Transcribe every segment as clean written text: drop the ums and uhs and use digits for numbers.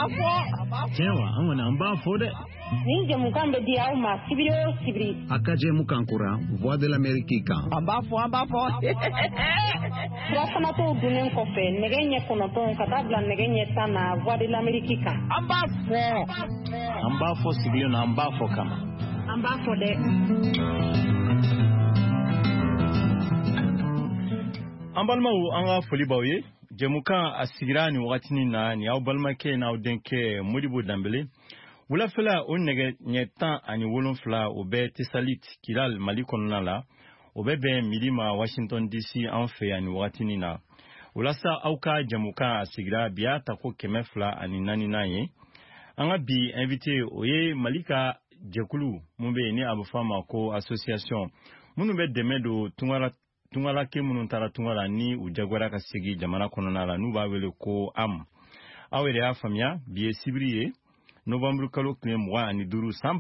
Cewa an wani an ba fo de. Ni jamukan be dia o ma sibiri. Akaje mukan kura Voix de l'Amérique kan. An ba fo. Fana to dunen kofe negenye konoton katabla negenye sana Voix de l'Amérique kan. An ba fo sibiri na an ba fo kama. An ba fo de. An balmaw an ga foli bawye jamukan asigirani wakatini na ni aw balmake na aw denke Modibo Dambele wula fela o nege nyetan ani wolonfla o be Tesalit Kilal Mali kɔnɔna la o be milima Washington DC an fɛ ani wakatini na wula sa aw ka jamukan asigira biya tako 200 ani 44 ye an ga bi invité o ye Mali ka jɛkulu mun be ni abu fama ko association munu be dɛmɛ do Tungala ke munun tara tungala ni u jagwara ka segi jamana kɔnɔna la n'u b'a wele ko am aw yɛrɛ y'a faamuya bi ye sibiri ye novembre kalo tile 25 san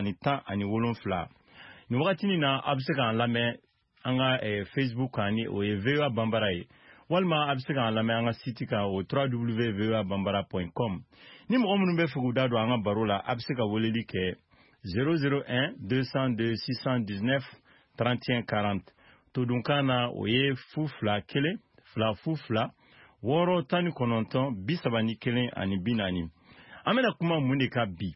2017 ni wagatini na a bɛ se k'an lamɛn an ka Facebook kan ni o ye VOA Bambara ye walima a bɛ se k'an lamɛn an ka site kan o www.voabambara.com ni mɔgɔ minnu bɛ fɛ k'u da don an ka baro la a bɛ se ka weleli kɛ 001 202 619 31 40 Todunkana oye fufla kele, fla fufla, woro tani kononton, bisabani kele ani binani. Amena kuma mundika bi.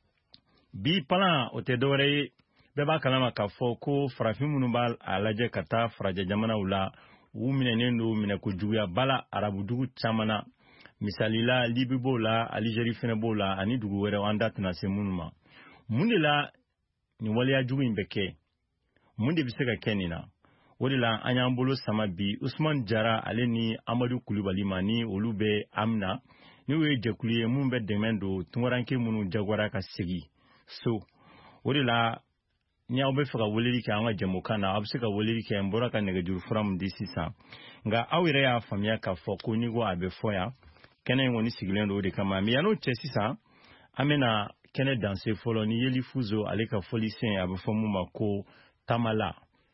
Bi palan otedore, beba kalama kafo ko frafimunubal alaje kata fraja jamana ula, umine nendo umine kujuya bala arabudugu chamana, misalila libibo la, alijeri fenebo la, ani dugu were wandat na semunuma. Mundila ni wale ajugu imbeke. Mundi biseka kenina. Odila anyambolo sama bi Usman Jara ale ni Amadou Koulibaly mani olube amna ni we jekuliye mun be demendo tunwaranke munu jagwara ka segi so odila ni awbe faka woleri ka anga jamukana abse ka woleri ka mbora ka nega juru from disisa nga awire ya famia ka foko ni go abe foya kene ngoni sigilendo de kama mi yano chesisa amena kene danse folo ni yeli fuzo ale ka folisen abe fomu mako tamala.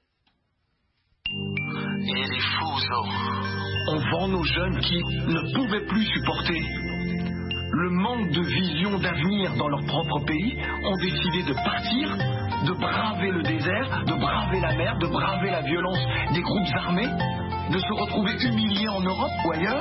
Et les fous, on vend nos jeunes qui ne pouvaient plus supporter le manque de vision d'avenir dans leur propre pays, ont décidé de partir, de braver le désert, de braver la mer, de braver la violence des groupes armés, de se retrouver humiliés en Europe ou ailleurs.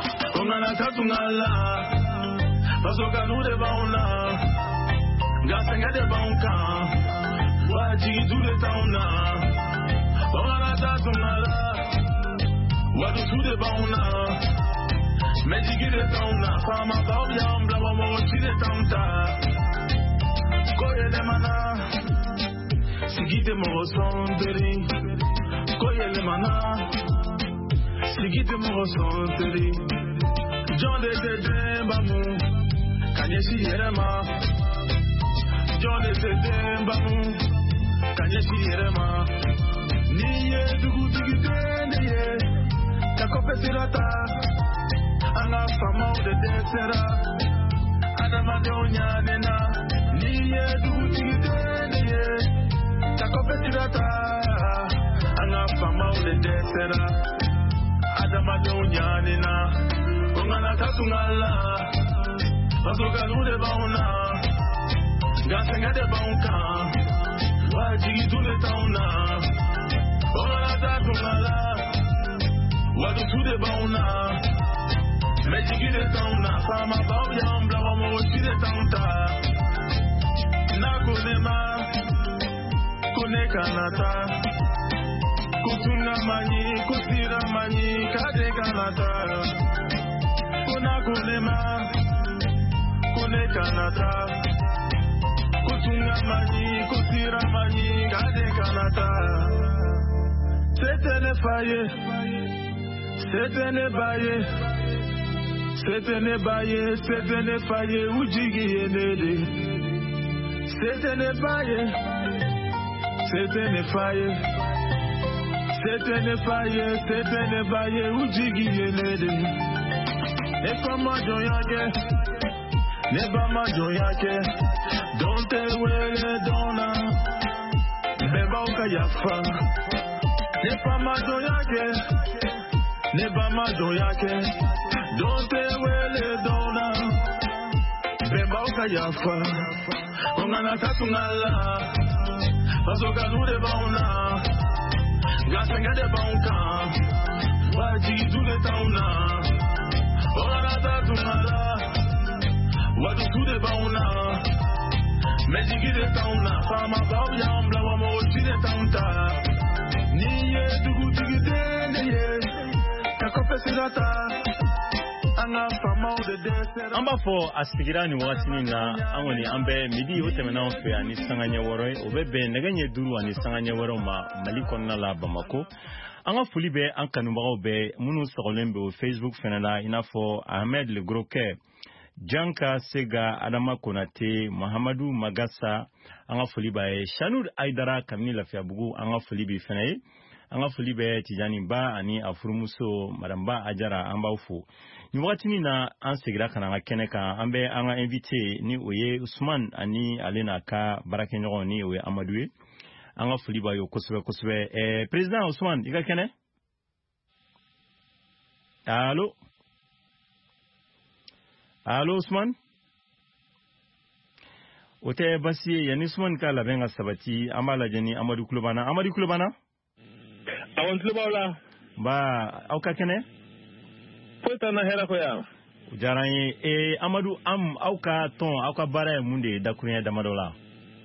Wadu de bauna, medigi de tauna, fama babiam, blama mochi de tanta. Koye le mana, sigite mo sonderi. Koye le mana, sigite mo sonderi. John de dembamu, kanyeshi yerema. John de dembamu, kanyeshi yerema. Niye dugu digitende ye. Kopesirata, anga fama de desera, adama de onyanena, niye dutigitene, kopesirata, anga fama de desera, adama de onyanena, ongana katungala, basoka nude bauna, gasenga de baunka, wajigi tule tauna, ongana katungala. Wadu de bauna, mejigi de tauna, fama babiam, blama mochi de tanta. Na konema, kone kanata, kutunga mani, kusira mani, kade kanata. Kona konema, kone kanata, kutunga mani, kusira mani, kade kanata. C'était le faillet. C'était ne baye, ujigi yenede. C'était ne baye, ujigi yenede. E kama joyake, ne bama joyake, donte wele dona, beba ukayafa. Ne bama joyake. Neba majo yake, don't wele dona. yafa ongana tatungala bazoka nude bauna gasenga de baunka waji dule tauna ongana tatungala wadu tude bauna mejigi de tauna fama babya ombla wa mochi de taunta niye dugu digide niye takopesirata an b'a fɔ a sigira nin waati na an kɔni an bɛ midi o tɛmɛna an fɛ ani sanga ɲɛ wɔɔrɔ o bɛ bɛn nɛgɛ ɲɛ 5 ani sanga ɲɛ wɔɔrɔ ma Mali kɔnɔna la Bamako. An ka foli bɛ an kanubagaw bɛɛ minnu sɔgɔlen bɛ o Facebook fɛnɛ la i n'a fɔ Ahmed Le Grokɛ, Janka Sega, Adama Konate, Mahamadu Magasa, an ka foli b'a ye Shanud Aidara kabini Lafiyabugu, an ka foli bɛ fɛnɛ ye. An ka foli bɛ Tijani Ba ani a furumuso Madame Ba Ajara an b'aw fo. Ni wagati na an segira kana an ka kɛnɛ kan an bɛ an ka invité ni o ye Usman ani ale n'a ka baarakɛɲɔgɔn ni o ye Amadu ye. An ka foli b'a ye kosɛbɛ kosɛbɛ. Président Usman i ka kɛnɛ? Allo? Allo Usman? O tɛ basi ye yanni Usman ka labɛn ka sabati an b'a lajɛ ni Amadu kulo b'an na. Amadu kulo b'an na? Awon tulo b'aw la. Ba aw ka kɛnɛ? Foyi t'an na hɛrɛ ko yan. O diyara an ye. Amadu aw ka tɔn aw ka baara ye mun de ye dakuruɲɛ damadɔ la?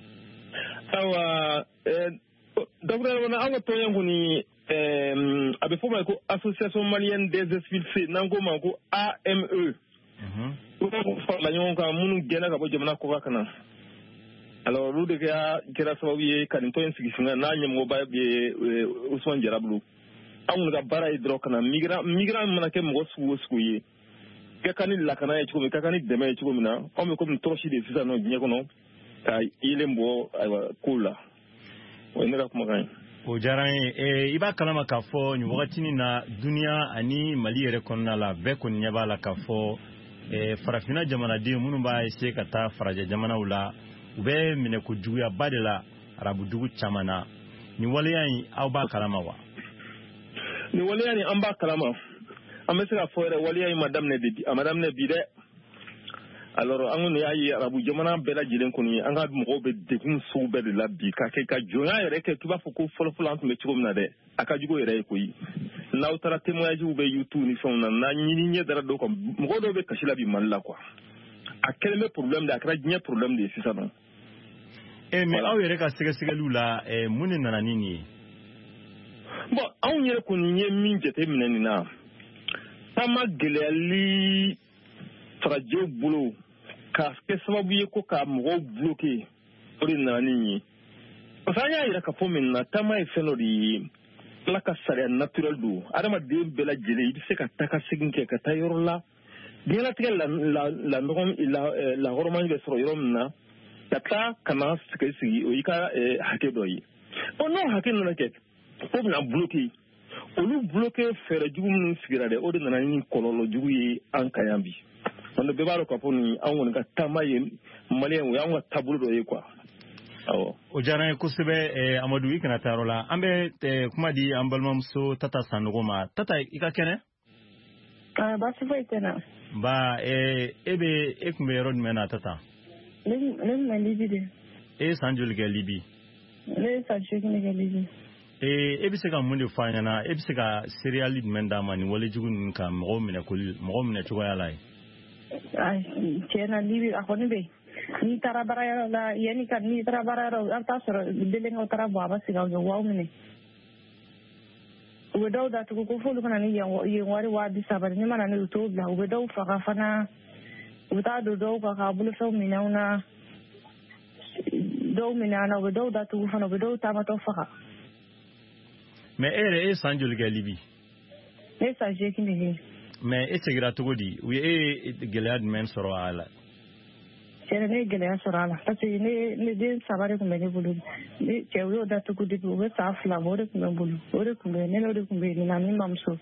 Awa dakuruɲɛ damadɔ an ka tɔn ye kɔni a bɛ fɔ ma ko Association Malienne des Expulsés n'an ko ma ko AME. U ka farala ɲɔgɔn kan minnu gɛnna ka bɔ jamana kɔkan ka na. Alors olu de kɛra sababu ye ka nin tɔn in sigi sen n'a ɲɛmɔgɔba ye Usman Jara bolo. An kɔni ka baara ye dɔrɔn ka na migrant mana kɛ mɔgɔ sugu o sugu ye ka kan ni lakana ye cogo min ka kan ni dɛmɛ ye cogo min na anw bɛ komi tɔrɔsi de sisan nɔ diɲɛ kɔnɔ ka yelen bɔ ayiwa kow la o ye ne ka kumakan ye. O diyara an ye. I b'a kalama k'a fɔ nin wagatinin na duniya ani Mali yɛrɛ kɔnɔna la bɛɛ kɔni ɲɛ b'a la k'a fɔ farafinna jamanaden minnu b'a essayer ka taa farajɛ jamanaw la u bɛ minɛ ko juguyaba de la arabu dugu caman na. Nin waleya in aw b'a kalama wa? Ni waleya ni an b'a kalama an bɛ se ka fɔ yɛrɛ waleya in ma daminɛ bi dɛ. Alors an kɔni y'a ye arabu jamana bɛɛ lajɛlen kɔni an ka mɔgɔw bɛ degun sugu bɛɛ de la bi ka kɛ ka jɔnya yɛrɛ kɛ k'i b'a fɔ ko fɔlɔfɔlɔ an tun bɛ cogo min na dɛ a ka jugu yɛrɛ ye koyi. N'aw taara témoignage bɛ YouTube ni fɛnw na n'a ɲini ɲɛ dara dɔw kan mɔgɔ dɔw bɛ kasi la bi Mali la quoi. A kɛlen bɛ problème de a kɛra diɲɛ problème de ye sisan nɔ. Mais aw yɛrɛ ka sɛgɛsɛgɛliw la mun de nana ni nin ye? Bon anw yɛrɛ kɔni ye min jateminɛ nin na taama gɛlɛyali farajɛw bolo k'a kɛ sababu ye ko ka mɔgɔw bloqué o de nana ni nin ye parce que an y'a yira k'a fɔ min na taama ye fɛn dɔ de ye Ala ka sariya naturel don adamaden bɛɛ lajɛlen i bɛ se ka taa ka segin kɛ ka taa yɔrɔ la diɲɛlatigɛ lahɔrɔma bɛ sɔrɔ yɔrɔ min na ka taa ka na sigi o y'i ka hakɛ dɔ ye n'o hakɛ nana kɛ fo bɛna bloqué olu bloqué fɛɛrɛ jugu minnu sigira dɛ o de nana ni kɔlɔlɔ jugu ye an kan yan bi donc bɛɛ b'a dɔn k'a fɔ nin an kɔni ka taama ye maliyɛn o y'an ka taabolo dɔ ye quoi. Awɔ. O diyara n ye kosɛbɛ Amadu i kana taa yɔrɔ la an bɛ kuma di an balimamuso Tata Sanogo ma. Tata i ka kɛnɛ? Baasi foyi tɛ na. Ba e tun bɛ yɔrɔ jumɛn na Tata? Ne tun bɛ Libi de. E ye san joli kɛ Libi? Ne ye san 8 kɛ Libi. E bɛ se ka mun de fɔ an ɲɛna e bɛ se ka seriyali jumɛn d'a ma nin walejugu ninnu kan mɔgɔw minɛ cogoya la ye? Tiɲɛ na Libi a kɔni bɛ yen. N'i taara baarayɔrɔ la yanni ka n'i taara baarayɔrɔ a bɛ taa sɔrɔ denkɛw taara bɔ a bɛ segin aw kɛ wa minɛ. U bɛ dɔw datugu ko f'olu kana ni yen wari 30,000 ne mana ne u t'o bila u bɛ dɔw faga fana u bɛ taa don dɔw kan k'a bolofɛnw minɛ anw na dɔw minɛ an na u bɛ dɔw datugu fana u bɛ dɔw taamatɔ faga. Mais e yɛrɛ e san joli kɛ Libi? Ne ye san 8 de kɛ. Mais e segira cogo di u ye gɛlɛya jumɛn sɔrɔ a la? Cɛ ne ye gɛlɛya sɔrɔ a la parce que ne den 3 de tun bɛ ne bolo ne cɛ u y'o datugu depuis u bɛ san 2 bɔ o de tun bɛ n bolo o de tun bɛ ne n'o de tun bɛ yen na ni mamuso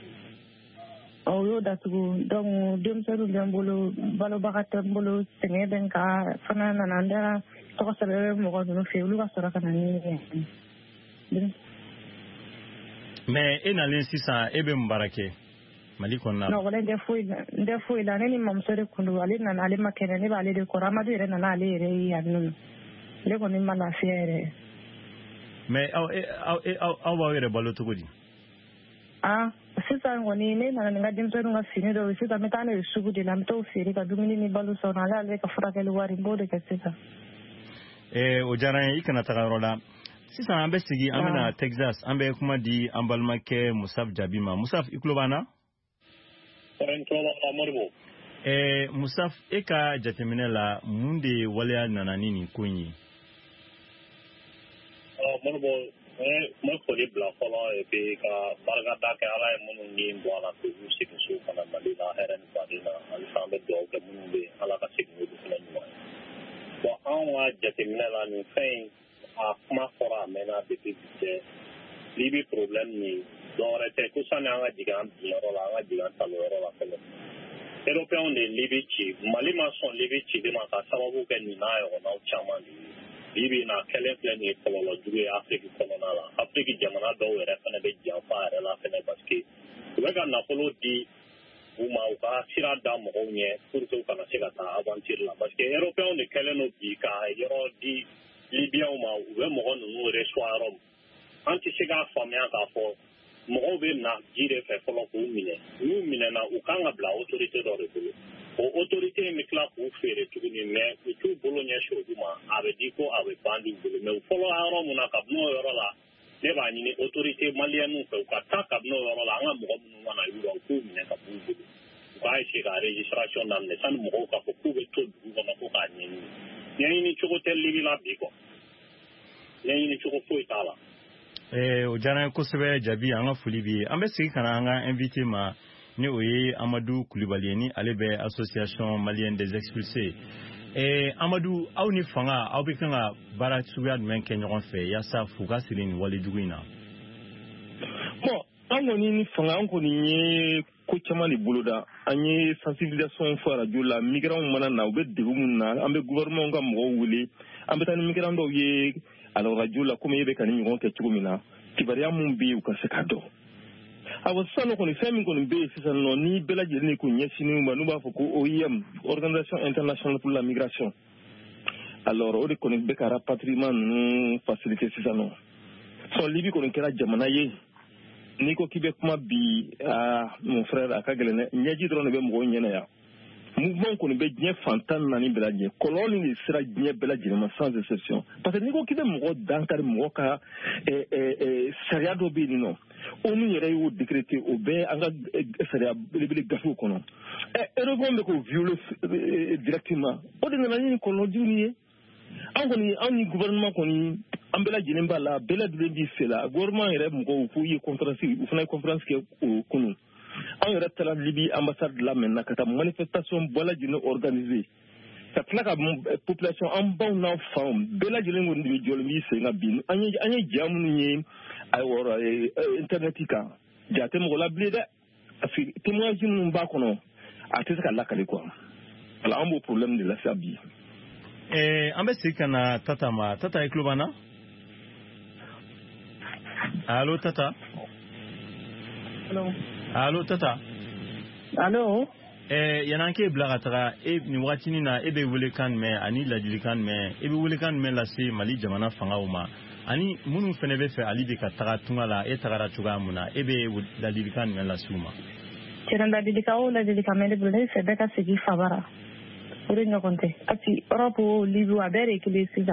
u y'o datugu donc denmisɛnninw bɛ n bolo balobaga tɛ n bolo sɛgɛn bɛ n kan fana nana n da tɔgɔ sɛbɛn bɛ mɔgɔ ninnu fɛ olu ka sɔrɔ ka na ni mais e nalen sisan e bɛ mun baara kɛ? Mali kɔnɔna non wala de foyi la ne ni mamuso de kun don ale nana ale ma kɛnɛ ne b'ale de kɔrɔ Amadu yɛrɛ nana ale yɛrɛ ye yan nɔ ale kɔni ma lafiya yɛrɛ mais aw b'aw yɛrɛ balo cogo di sisan kɔni ne nana ni n ka denmisɛnninw ka fini dɔw ye sisan n bɛ taa n'o ye sugu de la n bɛ t'o feere ka dumuni ni balo san ale ka furakɛli wari n b'o de kɛ sisan o diyara n ye I kana taga yɔrɔ la sisan an bɛ sigi an bɛna Texas an bɛ kuma di an balimakɛ Musaf Jabi ma Musaf I tulo b'an na Musaf e ka jateminɛ la mun de waleya nana ni nin ko in ye ma foli bila fɔlɔ et puis ka barikada kɛ Ala ye minnu ni bɔ a la k'u segin so kana Mali la hɛrɛ ni baden na halisa an bɛ dugawu kɛ minnu bɛ yen Ala ka segin olu fana ɲuman ye bon anw ka jateminɛ la nin fɛn in a kuma fɔra a mɛnna depuis bi cɛ Libi problème ni dɔwɛrɛ tɛ ko sani an ka jigin an binyɔrɔ la an ka jigin an taliyɔrɔ la fɔlɔ Européens de Libi ci Mali ma sɔn Libi cili ma ka sababu kɛ nin n'a ɲɔgɔnnaw caman de ye Libi na kɛlɛ filɛ nin ye kɔlɔlɔ jugu ye Afrique kɔnɔna la Afrique jamana dɔw yɛrɛ fana bɛ janfa a yɛrɛ la fana parce que u bɛ ka nafolo di u ma u ka sira da mɔgɔw ɲɛ pour que u kana se ka taa aventure la parce que Européens de kɛlen don bi ka yɔrɔ di Libyens ma u bɛ mɔgɔ ninnu reçoit yɔrɔ min an tɛ se k'a faamuya k'a fɔ mɔgɔw bɛ na ji de fɛ fɔlɔ k'u minɛ n'u minɛna u kan ka bila autorité dɔ de bolo o autorité in bɛ tila k'u feere tuguni mais u t'u bolo ɲɛsin olu ma a bɛ di ko a bɛ ban d'u bolo mais u fɔlɔ yɔrɔ min na kabini o yɔrɔ la ne b'a ɲini autorité malienne fɛ u ka taa kabini o yɔrɔ la an ka mɔgɔ minnu mana y'u la u k'u minɛ ka b'u bolo u k'a essayer ka registration daminɛ sani mɔgɔw k'a fɔ k'u bɛ to dugu kɔnɔ ko k'a ɲɛɲini ɲɛɲini cogo tɛ Libi la bi quoi ɲɛɲini cogo foyi t'a la o diyara n ye kosɛbɛ Jabi an ka foli b'i ye an bɛ segin ka na an ka invité ma ni o ye Amadu Kulibali ye ni ale bɛ Association Malienne des Expulsés Amadu aw ni fanga aw bɛ kan ka baara suguya jumɛn kɛ ɲɔgɔn fɛ yaasa f'u ka siri nin wale jugu in na bon an kɔni ni fanga an kɔni ye ko caman de boloda an ye sensibilisation fɔ radio la migrants mana na u bɛ degun min na an bɛ gouvernement ka mɔgɔw wele an bɛ taa ni migrants dɔw ye alors radio la comme e bɛ ka ni ɲɔgɔn kɛ cogo min na kibaruya mun bɛ yen u ka se ka dɔn awɔ sisan kɔni fɛn min kɔni bɛ yen sisan nɔ ni bɛɛ lajɛlen k'u ɲɛsin ma n'u b'a fɔ ko OIM Organisation Internationale pour la Migration alors o de kɔni bɛ ka rapatriement ninnu faciliter sisan nɔ sɔn Libi kɔni kɛra jamana ye n'i ko k'i bɛ kuma bi mon frère a ka gɛlɛn dɛ ɲɛji dɔrɔn de bɛ mɔgɔw ɲɛna yan mouvement kɔni bɛ diɲɛ fantan naani bɛɛ lajɛlen kɔlɔlɔ ni de sera diɲɛ bɛɛ lajɛlen ma sans exception parce que n'i ko k'i bɛ mɔgɔ dankari mɔgɔ ka sariya dɔ bɛ yen nɔ ONU yɛrɛ y'o décréter o bɛɛ an ka sariya belebele gafew kɔnɔ Européens bɛ k'o violer directement o de nana ni kɔlɔlɔ jugu ye anw ni gouvernement kɔni an bɛɛ lajɛlen b'a la bɛɛ lajɛlen b'i se la gouvernement yɛrɛ mɔgɔw f'u ye conférence u fana ye conférence kɛ o kunun anw yɛrɛ taara Libi ambassade la maintenant ka taa manifestation bɛɛ lajɛlen organiser ka tila ka population an baw n'an faw bɛɛ lajɛlen kɔni de bɛ jɔlen b'i sen kan bi an ye ja minnu ye internet kan ja tɛ mɔgɔ la bilen dɛ parce que témoignage minnu b'a kɔnɔ a tɛ se ka lakale quoi voilà an b'o problème de la sa bi an bɛ segin ka na Tata ma Tata i tulo b'an na allo Tata allo Tata allo yan'an k'e bila ka taga nin waatinin na e bɛ welekan mɛn ani ladilikan mɛn e bɛ welekan mɛn lase Mali jamana fangaw ma ani minnu fana bɛ fɛ hali de ka taga tunga la e tagara cogoya mun na e bɛ ladilikan mɛn lase u ma tiɲɛ ladilikan o ladilikan mɛn ne bolo ne fɛ bɛɛ ka segin fa bara o de ɲɔgɔn tɛ parce que Europe Libi a bɛɛ de ye kelen sisan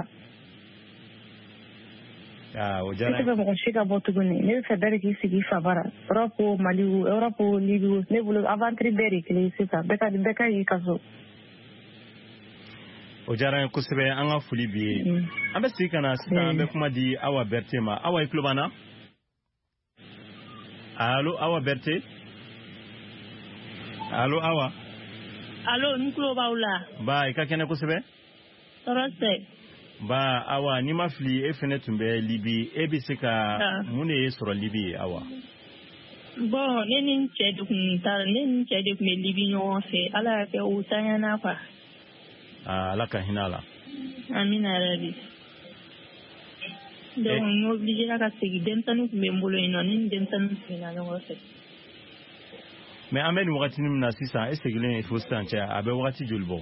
o diyara ne tɛ fɛ mɔgɔ si ka bɔ tuguni ne bɛ fɛ bɛɛ de k'i sigi fa bara Europe Mali Europe Libi ne bolo aventure bɛɛ de ye kelen sisan bɛɛ ka y'i ka so o diyara n ye kosɛbɛ an ka foli b'i ye an bɛ segin ka na sisan an bɛ kuma di Awa Berete ma Awa i tulo b'an na allo Awa Berete allo Awa allo n tulo b'aw la ba i ka kɛnɛ kosɛbɛ tɔɔrɔ tɛ ba Awa n'i ma fili e fɛnɛ tun bɛ Libi e bɛ se ka mun de ye sɔrɔ Libi Awa bon ne ni n cɛ de tun bɛ Libi ɲɔgɔn fɛ Ala y'a kɛ o tanyana quoi Ala ka hinɛ a la amina yarabi donc n obligé ka segin denmisɛnninw tun bɛ n bolo yen nɔ ne ni denmisɛnninw seginna ɲɔgɔn fɛ mais an bɛ nin wagati min na sisan e segilen fo sisan cɛ a bɛ wagati joli bɔ.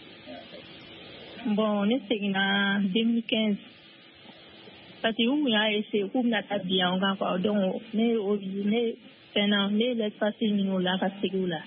Bon ne seginna 2015 parce que u y'a essayé k'u bɛna taa bin an kan quoi donc ne fɛnna ne l'espace ɲini o la ka segin o la.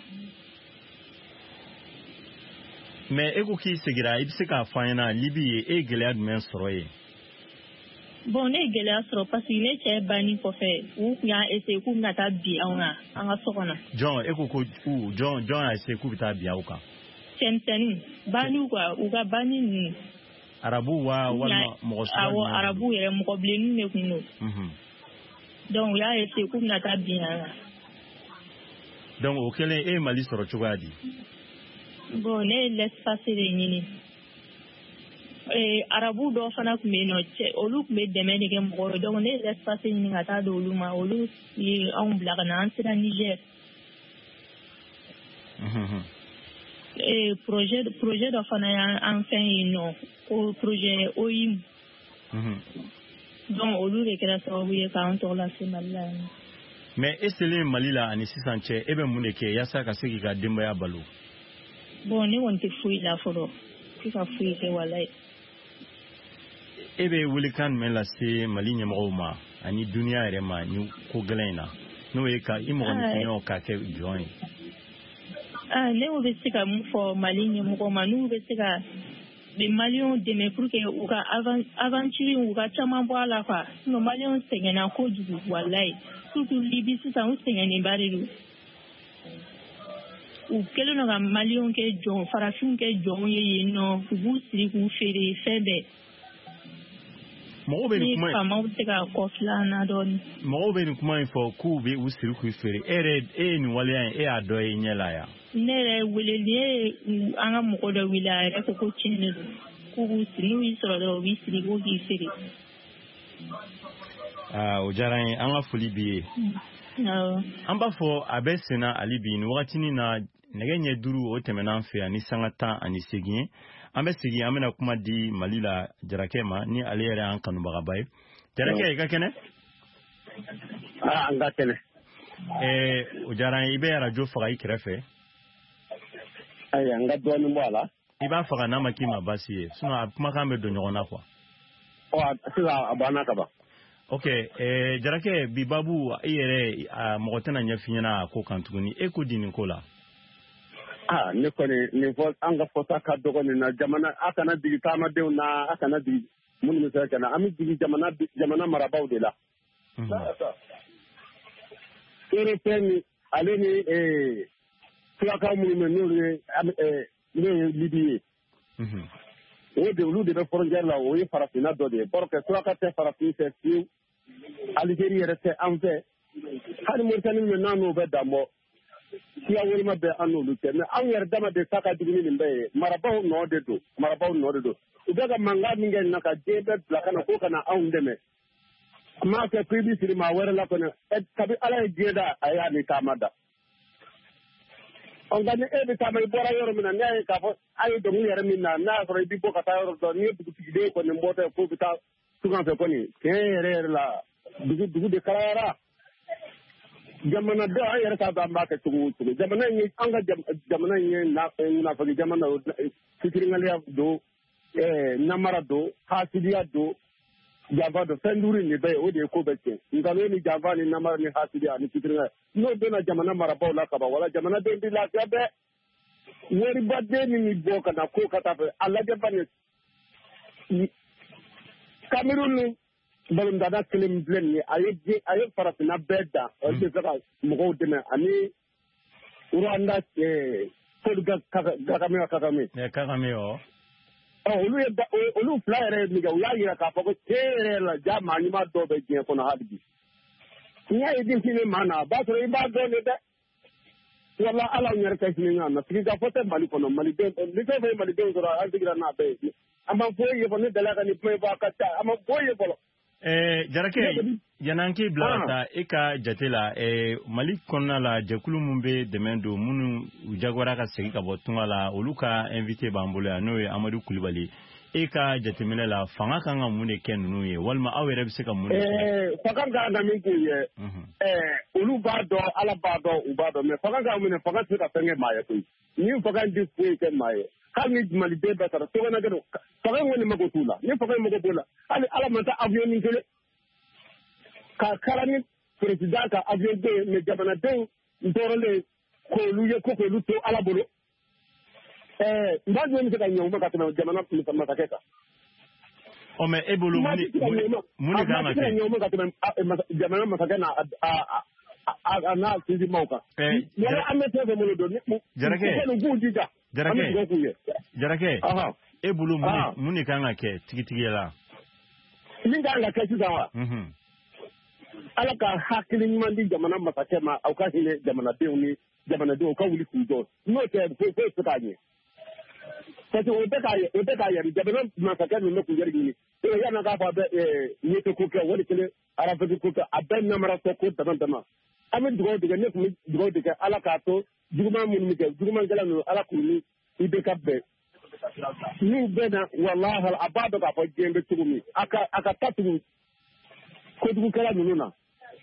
mais e ko k'i segira i bɛ se k'a fɔ an ɲɛna Libi ye e ye gɛlɛya jumɛn sɔrɔ yen. Bon ne ye gɛlɛya sɔrɔ parce que ne cɛ banni kɔfɛ u kun y'a essayé k'u bɛna taa bin an kan an ka so kɔnɔ. jɔn e ko jɔn y'a essayé k'u bɛ taa bin aw kan. Cɛmisɛnnin banni quoi u ka banni ninnu. arabu wa walima mɔgɔ sugu awɔ arabu yɛrɛ mɔgɔ bilennin de kun don. donc u y'a essayé k'u bɛna taa bin an kan. donc o kɛlen e ye Mali sɔrɔ cogoya di. bon ne ye l'espace de ɲini. arabu dɔw fana tun bɛ yen nɔ olu tun bɛ dɛmɛ de kɛ mɔgɔw ye donc ne ye l'espace ɲini ka taa di olu ma olu ye anw bila ka na an sera Niger. projet dɔ fana y'an fɛn yen nɔ ko projet OIM. donc olu de kɛra sababu ye k'an tɔgɔ lase Mali la yan. mais e selen Mali la ani sisan cɛ e bɛ mun de kɛ yaasa ka se k'i ka denbaya balo. bon ne kɔni tɛ foyi la fɔlɔ tɛ ka foyi kɛ walayi. e bɛ welekan jumɛn lase Mali ɲɛmɔgɔw ma ani duniya yɛrɛ ma ni ko gɛlɛn in na n'o ye ka i mɔgɔninfinyaw ka kɛ jɔn ye. ne bɛ se ka mun fɔ Mali ɲɛmɔgɔw ma n'u bɛ se ka Maliens dɛmɛ pour que u ka aventure u ka caman bɔ a la quoi sinon Maliens sɛgɛnna kojugu walayi surtout Libi sisan u sɛgɛnnenba de don. u kɛlen don ka Maliens kɛ jɔn farafinw kɛ jɔnw ye yen nɔ u b'u siri k'u feere fɛn bɛɛ. mɔgɔw bɛ nin kuma in faamaw bɛ se ka kɔfilɛ an na dɔɔnin. mɔgɔw bɛ nin kuma in fɔ k'u bɛ u siri k'u feere e ye nin waleya in e y'a dɔ ye ɲɛ la yan. ne yɛrɛ wele ne ye an ka mɔgɔ dɔ wele a yɛrɛ ko tiɲɛ de don k'u b'u siri n'u y'i sɔrɔ dɔrɔn u b'i siri k'u k'i feere. o diyara n ye an ka foli b'i ye. an b'a fɔ a bɛ senna hali bi nin wagatinin na nɛgɛ ɲɛ 5 o tɛmɛna an fɛ yan ni sanga 18 ye. an bɛ segin an bɛna kuma di Mali la Jarakɛ ma ni ale yɛrɛ y'an kanubagaba ye. Jarakɛ i ka kɛnɛ. an ka kɛnɛ. o diyara n ye i bɛ arajo faga i kɛrɛfɛ. ayi an ka dɔɔnin bɔ a la. i b'a faga n'a ma k'i ma baasi ye sinon a kumakan bɛ don ɲɔgɔn na quoi. sisan a banna ka ban. ok Jarakɛ bi babu i yɛrɛ mɔgɔ tɛna ɲɛf'i ɲɛna a ko kan tuguni e ko di nin ko la. ne kɔni nin fɔ an ka fɔta ka dɔgɔ nin na jamana a kana digi taamadenw na a kana digi minnu bɛ se ka na an bɛ digi jamana marabaaw de la. ERP ni ale ni fulakaw minnu bɛ n'olu ye n'o ye Libi ye. olu de bɛ frontière la o ye farafinna dɔ de ye parce que fulaka tɛ farafin fɛ fiyewu Aligérie yɛrɛ tɛ an fɛ hali Moritani min n'an n'o bɛ dan bɔ. siya woloma bɛ an n'olu tɛ mais anw yɛrɛ dama de ta ka jugu ni nin bɛɛ ye marabaw nɔ de don u bɛ ka mankan min kɛ nin na ka den bɛɛ bila ka na k'o ka na anw dɛmɛ a m'a kɛ ko i bɛ siri maa wɛrɛ la kɔni kabi ala ye diɲɛ da a y'a ni taama da nka ni e bɛ taama i bɔra yɔrɔ min na n'a ye k'a fɔ a ye dɔnkili yɛrɛ min na n'a y'a sɔrɔ i bɛ bɔ ka taa yɔrɔ dɔ n'i ye dugutigiden kɔni bɔtɔ k'o bɛ taa tungan fɛ kɔni tiɲɛ yɛrɛ la dugu de kalayara. jamana dɔ an yɛrɛ t'a dɔn an b'a kɛ cogo o cogo jamana in ye an ka jamana in ye nafolo jamana fitiriŋaliya don namara don hasidiya don janfa don fɛn duuru in de bɛɛ ye o de ye ko bɛɛ tiɲɛ nkalon ni janfa ni namara ni hasidiya ani fitiriŋaliya n'o donna jamana marabaaw la kaban wala jamanaden bɛ lafiya bɛɛ waribaden min bɔ ka na ko ka taa fɛ a lajɛ ba ni Cameroun ni balondada kelen filɛ nin ye a ye farafinna bɛɛ da olu bɛ fɛ ka mɔgɔw dɛmɛ ani Rwanda Paul Kagame. Kagame o. olu fila yɛrɛ ye min kɛ u y'a yira k'a fɔ ko tiɲɛ yɛrɛ la ja maa ɲuman dɔw bɛ diɲɛ kɔnɔ hali bi n'i y'a ye den sini maa na a b'a sɔrɔ i b'a dɔn de dɛ wala ala yɛrɛ tɛ sini ɲɔgɔn na sigi ka fɔ tɛ Mali kɔnɔ malidenw ni fɛn fɛn ye malidenw sɔrɔ an sigira n'a bɛɛ ye a ma foyi ye fɔ ne dala ka nin kuma in fɔ a ka ca a ma foyi ye fɔlɔ. Jarakɛ yan'an k'i bila ka taa e ka jate la Mali kɔnɔna la jɛkulu min bɛ dɛmɛ don minnu u jagoyara ka segin ka bɔ tunga la olu ka invité b'an bolo yan n'o ye Amadu Kulibali e ka jateminɛ la fanga kan ka mun de kɛ ninnu ye walima aw yɛrɛ bɛ se ka mun de kɛ fanga kan ka min k'u ye olu b'a dɔn ala b'a dɔn u b'a dɔn mais fanga kan minɛ fanga tɛ se ka fɛn kɛ maa ye koyi ni fanga di foyi kɛ maa ye hali ni maliden bɛɛ taara tɔgɔnɛgɛ don fanga kɔni mago t'u la ni fanga mago b'o la hali ala ma taa avion ni kelen ka kala ni président ka avion bɛ yen mais jamanadenw n tɔɔrɔlen k'olu ye ko k'olu to ala bolo n b'a dɔn bɛ se ka ɲɛ u ma ka tɛmɛ jamana masakɛ kan. ɔ mais e bolo mun de kan ka kɛ jamana masakɛ n'a sinsinmaw kan yɛrɛ an bɛ fɛn fɛn bolo don k'u jija an bɛ dugawu k'u ye. Jarakɛ e bolo mun de kan ka kɛ tigitigi la. min kan ka kɛ sisan wa ala ka hakili ɲuman di jamana masakɛ ma aw ka hinɛ jamanadenw ka wuli k'u jɔ n'o tɛ foyi tɛ k'a ɲɛ parce que o tɛ k'a yɛrɛ jamana masakɛ ninnu bɛ k'u yɛrɛ ɲini yan'a k'a fɔ a bɛ ɲɛtɛ ko kɛ wali kelen arafɛti ko kɛ a bɛɛ namaratɔ ko dama dama an bɛ dugawu de kɛ ne tun bɛ dugawu de kɛ ala k'a to juguman minnu bɛ kɛ jugumankɛla ninnu ala k'u ni i bɛ ka bɛn n'u bɛɛ na walahi a b'a dɔn k'a fɔ diɲɛ bɛ cogo min a ka taa tugu kojugukɛla ninnu na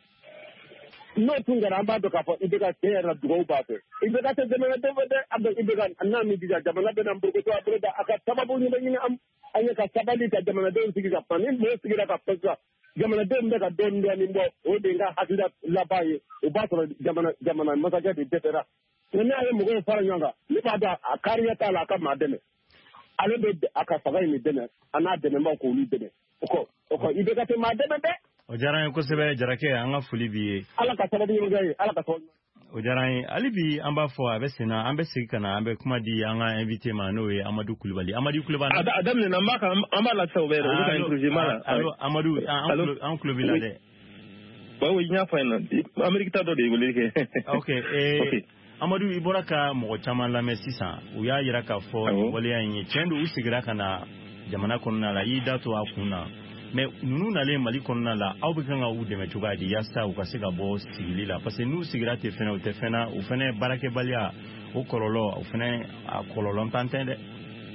n'o tun kɛra an b'a dɔn k'a fɔ i bɛ ka cɛ yɛrɛ dugawu b'a fɛ i bɛ ka tɛ jamanaden fɛ dɛ i bɛ ka n'a min dija jamana bɛ na npogoto a bolo da a ka sababu ɲini ɲini an ye ka sabali ka jamanadenw sigi ka pan ni mɔgɔw sigira ka pan sisan jamanadenw bɛ ka dɔɔnin dɔɔnin bɔ o de ye n ka hakilila laban ye o b'a sɔrɔ jamana masakɛ de dɛsɛra nka n'a ye mɔgɔw fara ɲɔgɔn kan ne b'a dɔn a kariya t'a la a ka maa dɛmɛ ale bɛ a ka fanga in dɛmɛ a n'a dɛmɛbaw k'olu dɛmɛ o kɔ i bɛ ka tɛ maa dɛmɛ dɛ. O diyara n ye kosɛbɛ Jarakɛ an ka foli b'i ye. Ala ka sababu ɲuman ye Ala ka sɔn. O diyara n ye hali bi an b'a fɔ a bɛ sen na an bɛ segin ka na an bɛ kuma di an ka invité ma n'o ye Amadu Kulibali. Amadu Kulibali. A daminɛna an b'a lase o bɛɛ o bɛ ka introduire ma la. Allo Amadu an tulo b'i la dɛ. Oui n y'a fɔ yen nɔ Ameriki ta dɔ de ye weleli kɛ. Ok Amadu i bɔra ka mɔgɔ caman lamɛn sisan u y'a jira k'a fɔ waleya in ye tiɲɛ don u seginna ka na jamana kɔnɔna la i y'i da to a kun na. Mais ninnu nalen Mali kɔnɔna la aw bɛ kan ka u dɛmɛ cogoya di yaasa u ka se ka bɔ sigili la parce que n'u sigira ten fɛnɛ u tɛ fɛn na u fɛnɛ baarakɛbaliya o kɔlɔlɔ o fɛnɛ a kɔlɔlɔ tan tɛ dɛ.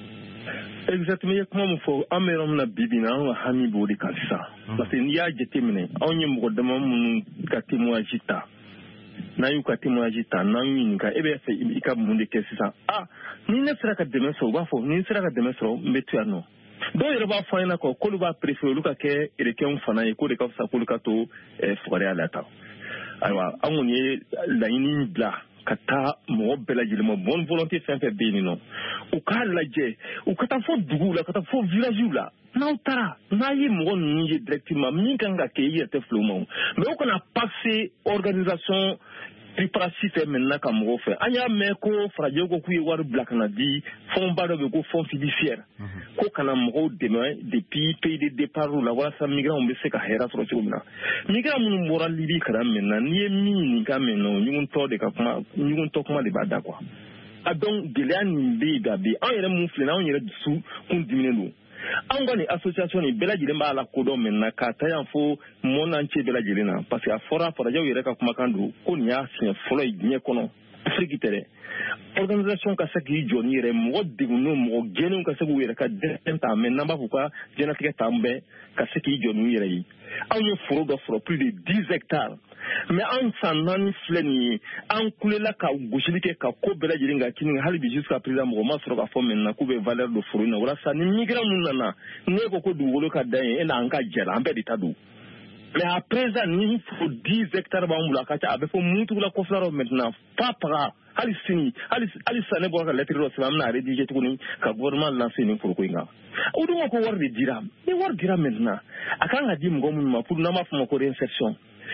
Exactement i ye kuma min fɔ an bɛ yɔrɔ min na bi bi in na an ka hami b'o de kan sisan parce que n'i y'a jateminɛ anw ye mɔgɔ dama minnu ka témoignage ta n'an y'u ka témoignage ta n'an y'u ɲininka e bɛ fɛ i ka mun de kɛ sisan ni ne sera ka dɛmɛ sɔrɔ u b'a fɔ ni n sera ka dɛmɛ sɔrɔ n bɛ to yan nɔ. Dɔw yɛrɛ b'a fɔ an ɲɛna k'olu b'a préféré olu ka kɛ érékɛnw fana ye k'o de ka fisa k'olu ka to fugariya la tan ayiwa an kɔni ye laɲini bila ka taa mɔgɔ bɛɛ lajɛlen ma bonne volonté fɛn fɛn bɛ yen nɔ u k'a lajɛ u ka taa fɔ duguw la ka taa fɔ villagew la n'aw taara n'a ye mɔgɔ ninnu ye directement min kan ka kɛ i yɛrɛ tɛ filɛ u ma mais u kana passer organisation tripartite fɛ maintenant ka mɔgɔw fɛ an y'a mɛn ko farajɛw ko k'u ye wari bila ka na di fondba dɔ bɛ yen ko fond fiduciaire ko kana mɔgɔw dɛmɛ depuis pays de départ la walasa migrants bɛ se ka hɛrɛ sɔrɔ cogo min na migrants minnu bɔra Libi ka na maintenant n'i ye min ɲininka maintenant ɲuguntɔ de ka kuma ɲuguntɔ kuma de b'a da quoi donc gɛlɛya nin bɛ yen da bi an yɛrɛ mun filɛ nin an yɛrɛ dusu kun diminen don an ka nin association nin bɛɛ lajɛlen b'a la kodɔn maintenant k'a ta yan fo monde entier bɛɛ lajɛlen na parce que a fɔra farajɛw yɛrɛ ka kumakan don ko nin y'a siɲɛ fɔlɔ ye diɲɛ kɔnɔ Afrique tɛ dɛ organisation ka se k'i jɔ ni yɛrɛ mɔgɔ degunnenw mɔgɔ gɛnnenw ka se k'u yɛrɛ ka dɛsɛ ta mais n'an b'a fɔ ka diɲɛlatigɛ t'an bɛɛ ka se k'i jɔ n'u yɛrɛ ye anw ye foro dɔ sɔrɔ plus de 10 hectares mais an san 4 filɛ nin ye an kulela ka gosili kɛ ka ko bɛɛ lajɛlen ka kini hali bi jusqu'à présent mɔgɔ ma sɔrɔ k'a fɔ maintenant k'u bɛ valeur de foro in na walasa ni migrants minnu nana ne ko dugukolo ka dan ye e n'an ka jɛ la an bɛɛ de ta don mais à présent ni foro 10 hectares b'an bolo a ka ca a bɛ fɔ Mutugula kɔfɛla maintenant fa paga hali sini hali sa ne bɔra ka lettre dɔ sɛbɛn an bɛna rédiger tuguni ka gouvernement lancer nin foroko in kan o dun ko wari de dira ni wari dira maintenant a kan ka di mɔgɔ minnu ma pour n'an b'a fɔ ma ko réinsertion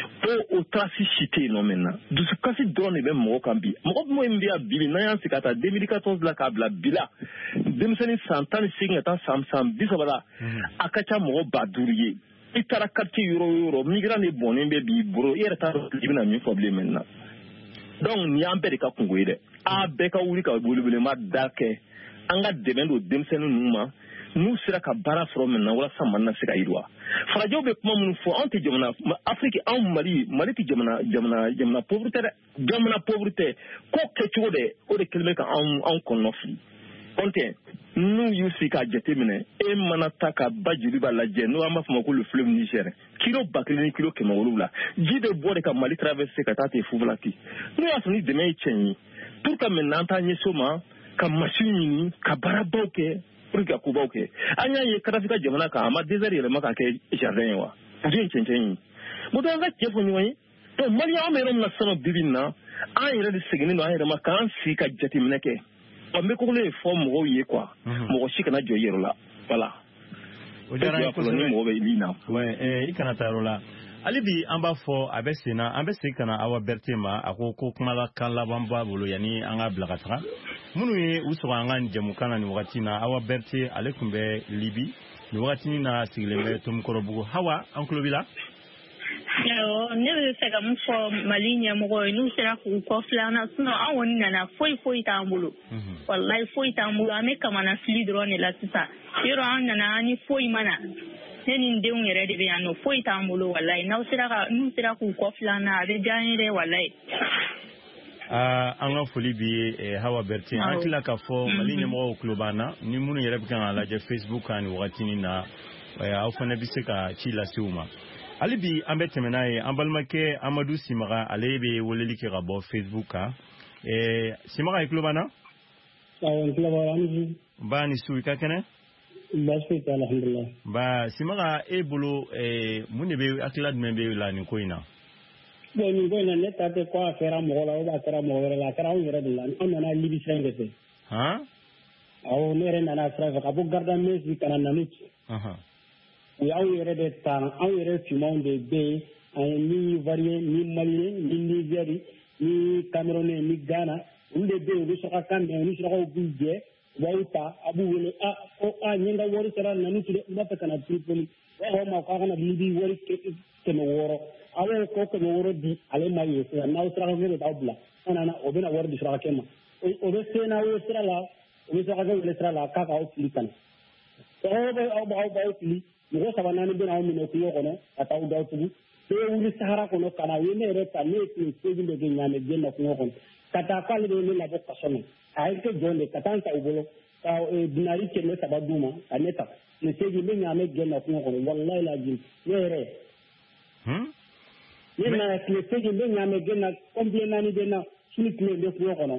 o traci si tɛ yen nɔ maintenant dusukasi dɔrɔn de bɛ mɔgɔ kan bi mɔgɔ min bɛ yan bi n'an y'an sigi ka taa 2014 la k'a bila bi la denmisɛnnin san 18 ka taa san 30 la a ka ca mɔgɔ 5000 ye i taara quartier yɔrɔ o yɔrɔ migrant de bɔnnen bɛ b'i bolo i yɛrɛ t'a dɔn i bɛna min fɔ bilen maintenant donc nin y'an bɛɛ de ka kungo ye dɛ a bɛɛ ka wuli ka welewelema da kɛ an ka dɛmɛ don denmisɛnnin ninnu ma n'u sera ka baara sɔrɔ maintenant walasa Mali na se ka yiriwa farajɛw bɛ kuma minnu fɔ anw tɛ jamana Afrique anw Mali tɛ jamana pauvre tɛ dɛ jamana pauvre tɛ ko kɛcogo dɛ o de kɛlen bɛ ka anw kɔnɔ fili Onte nous yusi ka jatemine e manata ka bajiri ba la je no ama fama ko le fleuve Niger kilo bakle kilo kemawulula jide bo de ka Mali traverser ka tate fuvlaki no asuni de me chenyi pour ka menanta nyesoma ka machine ka baraboke pour ka kubauke anya ye katafika jamana ka ama désert yele maka ke jardin wa jin chenchen mudan ga chefo nyi to Mali amero na sama bibina an yere de segini no an yere maka an si ka jatemine ke mais qu'on les formes royées quoi mon chic na joyero là voilà o jara ko ni mo be lina ouais ikana tarola alibi amba fo abesina ambesi kana awa bertema akoko kumala kala bamba bolo yani anga blakatra munu ye uswa ngani jamukana ni wakati na awa berti alekumbe libi ni wakati na sigileme tumkorobugo hawa anklobila Yo, ne se ga mu fo malinya mo ko nu sera ku ko flana suno awon na foi tambulo wallahi foi tambulo ame kama na fili drone la tsa yoro an na ani foi mana neni ndeu ngere de biano foi tambulo wallahi na nu sera ku ko flana ade janire wallahi anga foli bi hawa berti akila ka fo malinya mo klubana ni munu yere bi kan ala je Facebook ani wakati ni na au fana biseka chila siuma alibi ambete menaye ambalmake Amadou Simara alebe woleli ki rabo Facebook Simara iklubana ba ni suika kene ba suika alhamdulillah ba Simara bolo munebe aklad membe la ni koina bo ni koina ne tate ko afera mo la ba afera mo la afera o yere de la on na libi sengete ha aw ne ren na afera ka bu garda mesi kana namit aw yere de tan aw yere fimon de be ni Ivoirien ni Malien ni Nigéri ni Camerounais ni Ghana inde be o so kan ni so ko buje wayta abu wele a nyanga wori sera nanu tude mbata kana Tripoli wa ma ko kana libi wori ke no woro awe ko no woro di ale maye so na usra ko ngere tabla ana obena wori di sra kema o be sena o sra la o be sra ko le sra la ka ka o flikan o be o ba o fli mo sabana ni bena o mino ko yokono ata o daw tubu te wuri sahara ko no kana yene reta ne ti seji de nyame genna ko yokono kata kale de ni la bokka sono ay ke jonde katanta ubolo ka dinari ke ne tabaduma aneta ne seji be nyame genna ko yokono wallahi la jin yere yena ke seji be nyame genna complètement ni benna suni tle de ko yokono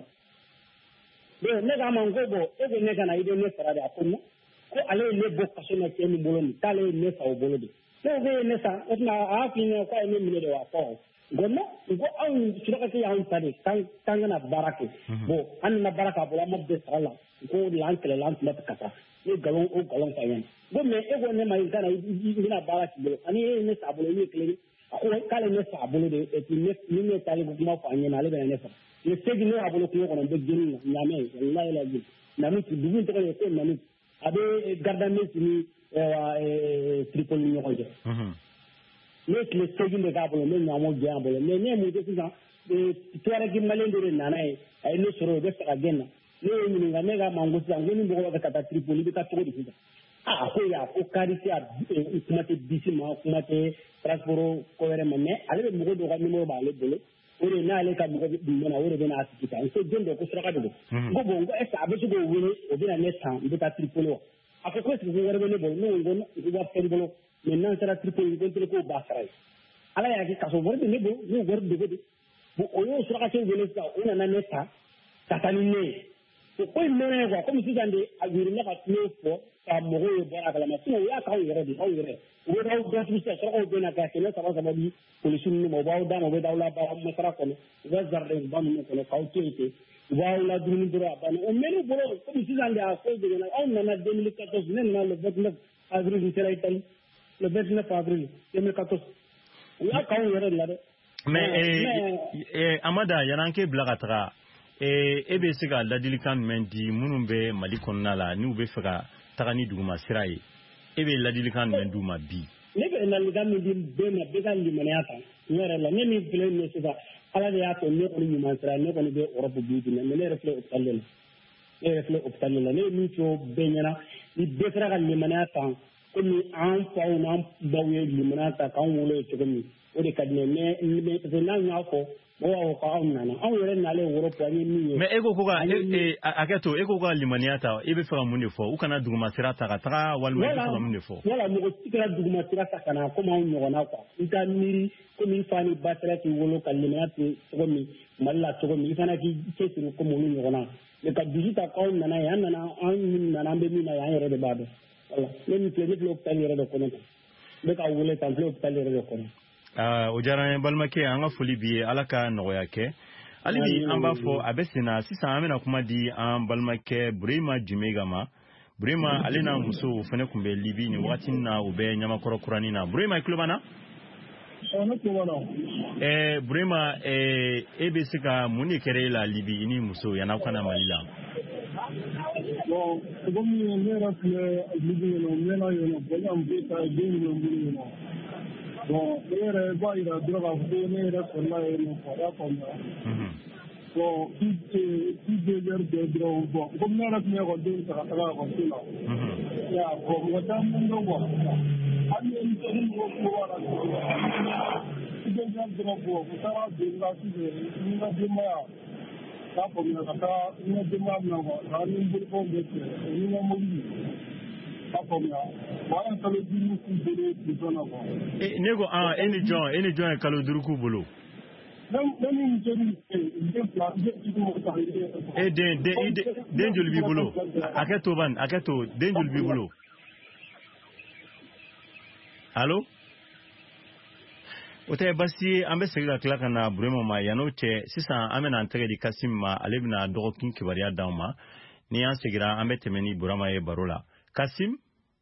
de ne ga mangobo e ne kana ide ne sarade akono ko ale le bokka sono ke ni bolo ni kale ne sa ubolo de so be ne sa otna a fini ko ne mi de wa ko gonna go an suraka ke yaun tade kan na barake bo an na baraka bo la mabbe sala ko lankele lankele kata ne galon o galon fayen bo me e go ne mai kana ina baraki bo ani ne sa bo ne kele ko kale ne sa bo de e ne tale ko ma fa nyina le be ne fa ne segi ne abolo ko ko be geni nyame wallahi la ji na mi dugun to ko na mi abe garda me ni Tripoli ni ko je ne le segi de gabolo ne nyamo je abolo ne mu de sisan tuara gi malendere nanae ay ne soro be saka genna ne ni nga mega mango sisan ngoni mbogo ka ta Tripoli be ka to di sisan ko ya ko karisi a kumate bisi ma kumate transport ko were me ale be mbogo do ga ni mo ba le bolo ore na ale ka mbogo bi mona ore be na asikita so jendo ko sura ka do go bongo esa abe go wele o be na ne tan be ta Tripoli ako ko ko were be ne bolo no ngono ko ba pen bolo maintenant sera Tripoli ko ko ba saray ala ya ki kaso bor de ne bolo no gor de de bo oyo sura ka ke wele sa ona na neta tatani ne ko mene ko comme si dande agiri na ka ne fo ka mo go bara kala ma sino ya ka yere di o yere o da o da tu sa ko be na ka ke ne sa ba bi police ni mo ba o da mo be da la ba mo sara ko ne ga zarre ba mo ko ka o tete ba la du ni dura ba o mene bolo comme si dande a ko de na on na 2014 ne na le 29 avril ni sera itali le 29 avril 2014 ya ka yere la de mais amada yananke blagatra ebe sega ladilikan mendi munumbe Mali konna la ni ube fega tagani duguma siraye ebe ladilikan mendu ma bi ne be na ligan mi be na be kan limane ata ngere la ne mi ble ne sega ala de ato ne ko ni man sira ne ko ni be Europe bi ne ne refle optalela ne mi to be nyana ni be fera kan limane ata ko ni an faw na bawe limane ata kan wolo to ko ni o de kadne ne te na nya ko o ka nana an yɛrɛ nalen Europe an ye min ye mais ego ko ka aketo ego ko limaniata e be fera mun de fo u kana duguma sira ta ka taga walma e fera mun de fo wala mo tikira duguma sira ta kana ko ma ɲɔgɔnna quoi ita miri ko min fani basira ki wolo ka limaniata ko min malla to mi fana ki cesiri ko mo ɲɔgɔnna le ka digita ko nana ya nana an nana be min na ya yɛrɛ de bado wala ne mi tele flo tan yɛrɛ de kono be ka wole tan flo tan yɛrɛ de kono o jaran balmake an ga foli bi ala ka nogoya ke ali bi an ba fo abesina sisan amena kuma di an balmake Burema Jumega ma Burema alena muso fene kumbe libi ni wakati na ube nyama korokurani na Burema iklubana Burema ebe sika muni kere la libi ini muso yana kana malila bon gomi mera fle libi no mena yo bola mbita dini no bon era va ira droga fune era sola no para pomba bon qui dever de droga bon comme mera me ko de ta ko sila ya ko mo tan ndo bo ani ni ko ko wala de droga bo ko ta de la ci ni na de ma ta ko mi ta ni de ma na ko ani bu ko de ni na mo ni nego any joint kalo duruku bolo den jolbi bolo aketo den jolbi bolo allo ote basi ambe sega kala kana Burema ma yano che sisan amena antege di Kasim ma alebna dogokin kibariya dawma ni an segira ambe temeni Burama ye barola Kasim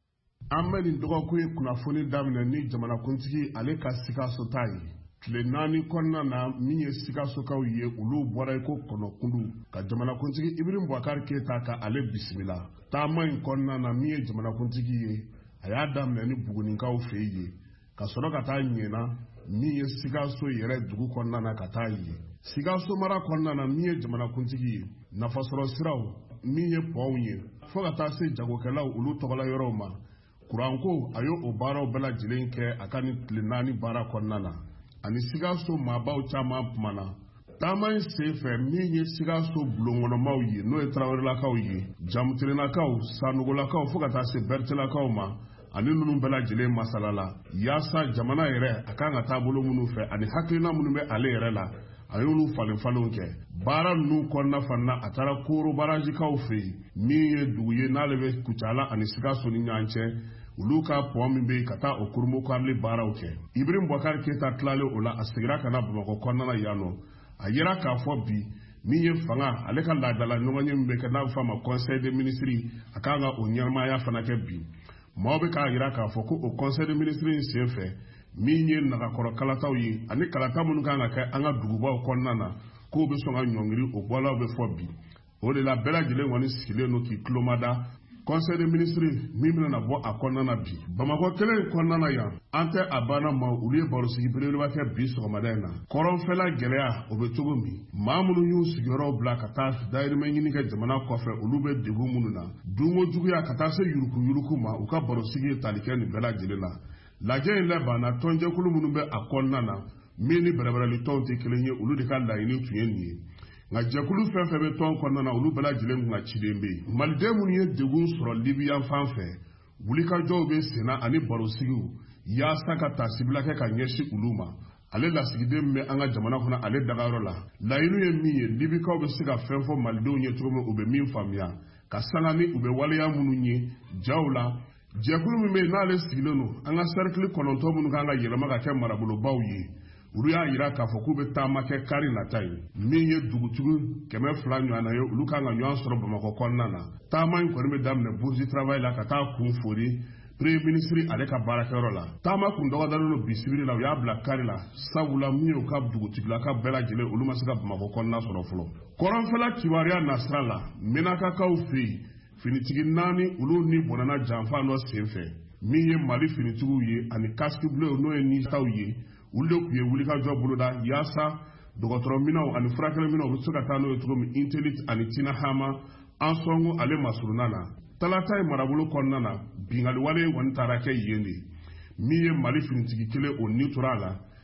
Ahmed Ndogokwe kunafoni damina ni jamana kuntigi ale ka Sikaso tayi tile nani konna na minye Sikaso ka uye ulu bora iko kono kundu ka jamana kuntigi Ibrahim Boubacar Keita ka ale bismillah tama konna na minye jamana kuntigi ye aya damina ni buguni ka ufeye ka soro ka ta nyena minye Sikaso yere dugu konna na ka ta ye Sikaso mara konna na minye jamana kuntigi ye nafasoro siraw minye pawunye fo ka ta se jagokelaw ulu togola yoroma Kuranko ayo obara bela jilenke akani tlinani bara konnana ani Sikaso mabaw chama pumana tama sefe minye Sikaso blongono mawyi no etrawere la kawyi jamtrena kaw sanugola kaw fokata se bertela kaw ma ani nunu bela jile masalala yasa jamana yere akanga tabolo munu fe ani haklina munu be ale yere la ayonu falonke bara nu konna fanna atara koro baraji kaw fe minye duye nalebe kuchala ani Sikaso ni nyanche uluka pomi be kata okurmo karli bara oke Ibrahim Boubacar Keita tlale ola asigira kana Bamako konna na yano ayira ka fo bi miye fanga aleka ladala nyonganye mbe kana fama conseil des ministres akanga onyarma ya fana ke bi mobe ka ayira ka fo ko au conseil des ministres sefe minye na koro kalataw yi ani kalata mun kanga ka anga duguba konna na ko be so nga nyongiri o bola be fo bi o de la bela jile woni sile no ki klomada Conseil des ministres mimina na bo akonna na bi Bamako kele konna na ya ante abana ma ulie barosi ibere ba ke bi so madena koron fela gelea obetogo mi mamunu yu sigoro bla kata daire menyini ke jamana kofe ulube degu mununa dungo jugu ya kata se yuruku ma uka barosi ge talike ni bela jilela laje ile bana tonje kulu munube akonna na mini berebere li tonte kelenye ulu de kan daini tuyenni nga jakulu fefe be ton konna na ulu bela jilem nga chidembe malde munye degu soro libyan fanfe wulika jobe sena ani barosigu ya saka tasibila ke kanyeshi uluma ale la sigide me anga jamana kuna ale dagaro la inu ye miye libika be siga fenfo malde unye turume ube min famia kasangani ube wale ya mununye jawla jakulu me na ale sigileno anga cercle kononto munu kanga yelama ka ke marabulo bawye uruya yira ka foku be tamake kari na tayi minye dugutugu keme flanyo anayo uluka nga nyo ansoro Bamako konna na tama ko me damne bourse travail la kata kun fori premier ministre aleka barakero la tama kun do wadalo bisibiri la ya bla kari la sawula minyo ka dugutugu la ka bela jele uluma sika Bamako konna soro folo koran fela kiwaria nasrala menaka ka ufi finitigi nani ulu ni bonana janfa no senfe minye mali finitugu ye ani casque bleu no eni tawye ulle kuye wulika jobulo da yasa dogotoro minaw ani furakele minaw busuka tano yotugo intellit ani tina hama ansongo ale masurunana talata marabulo konnana bingali wale won tarake yende miye mali finitigi kele o neutrala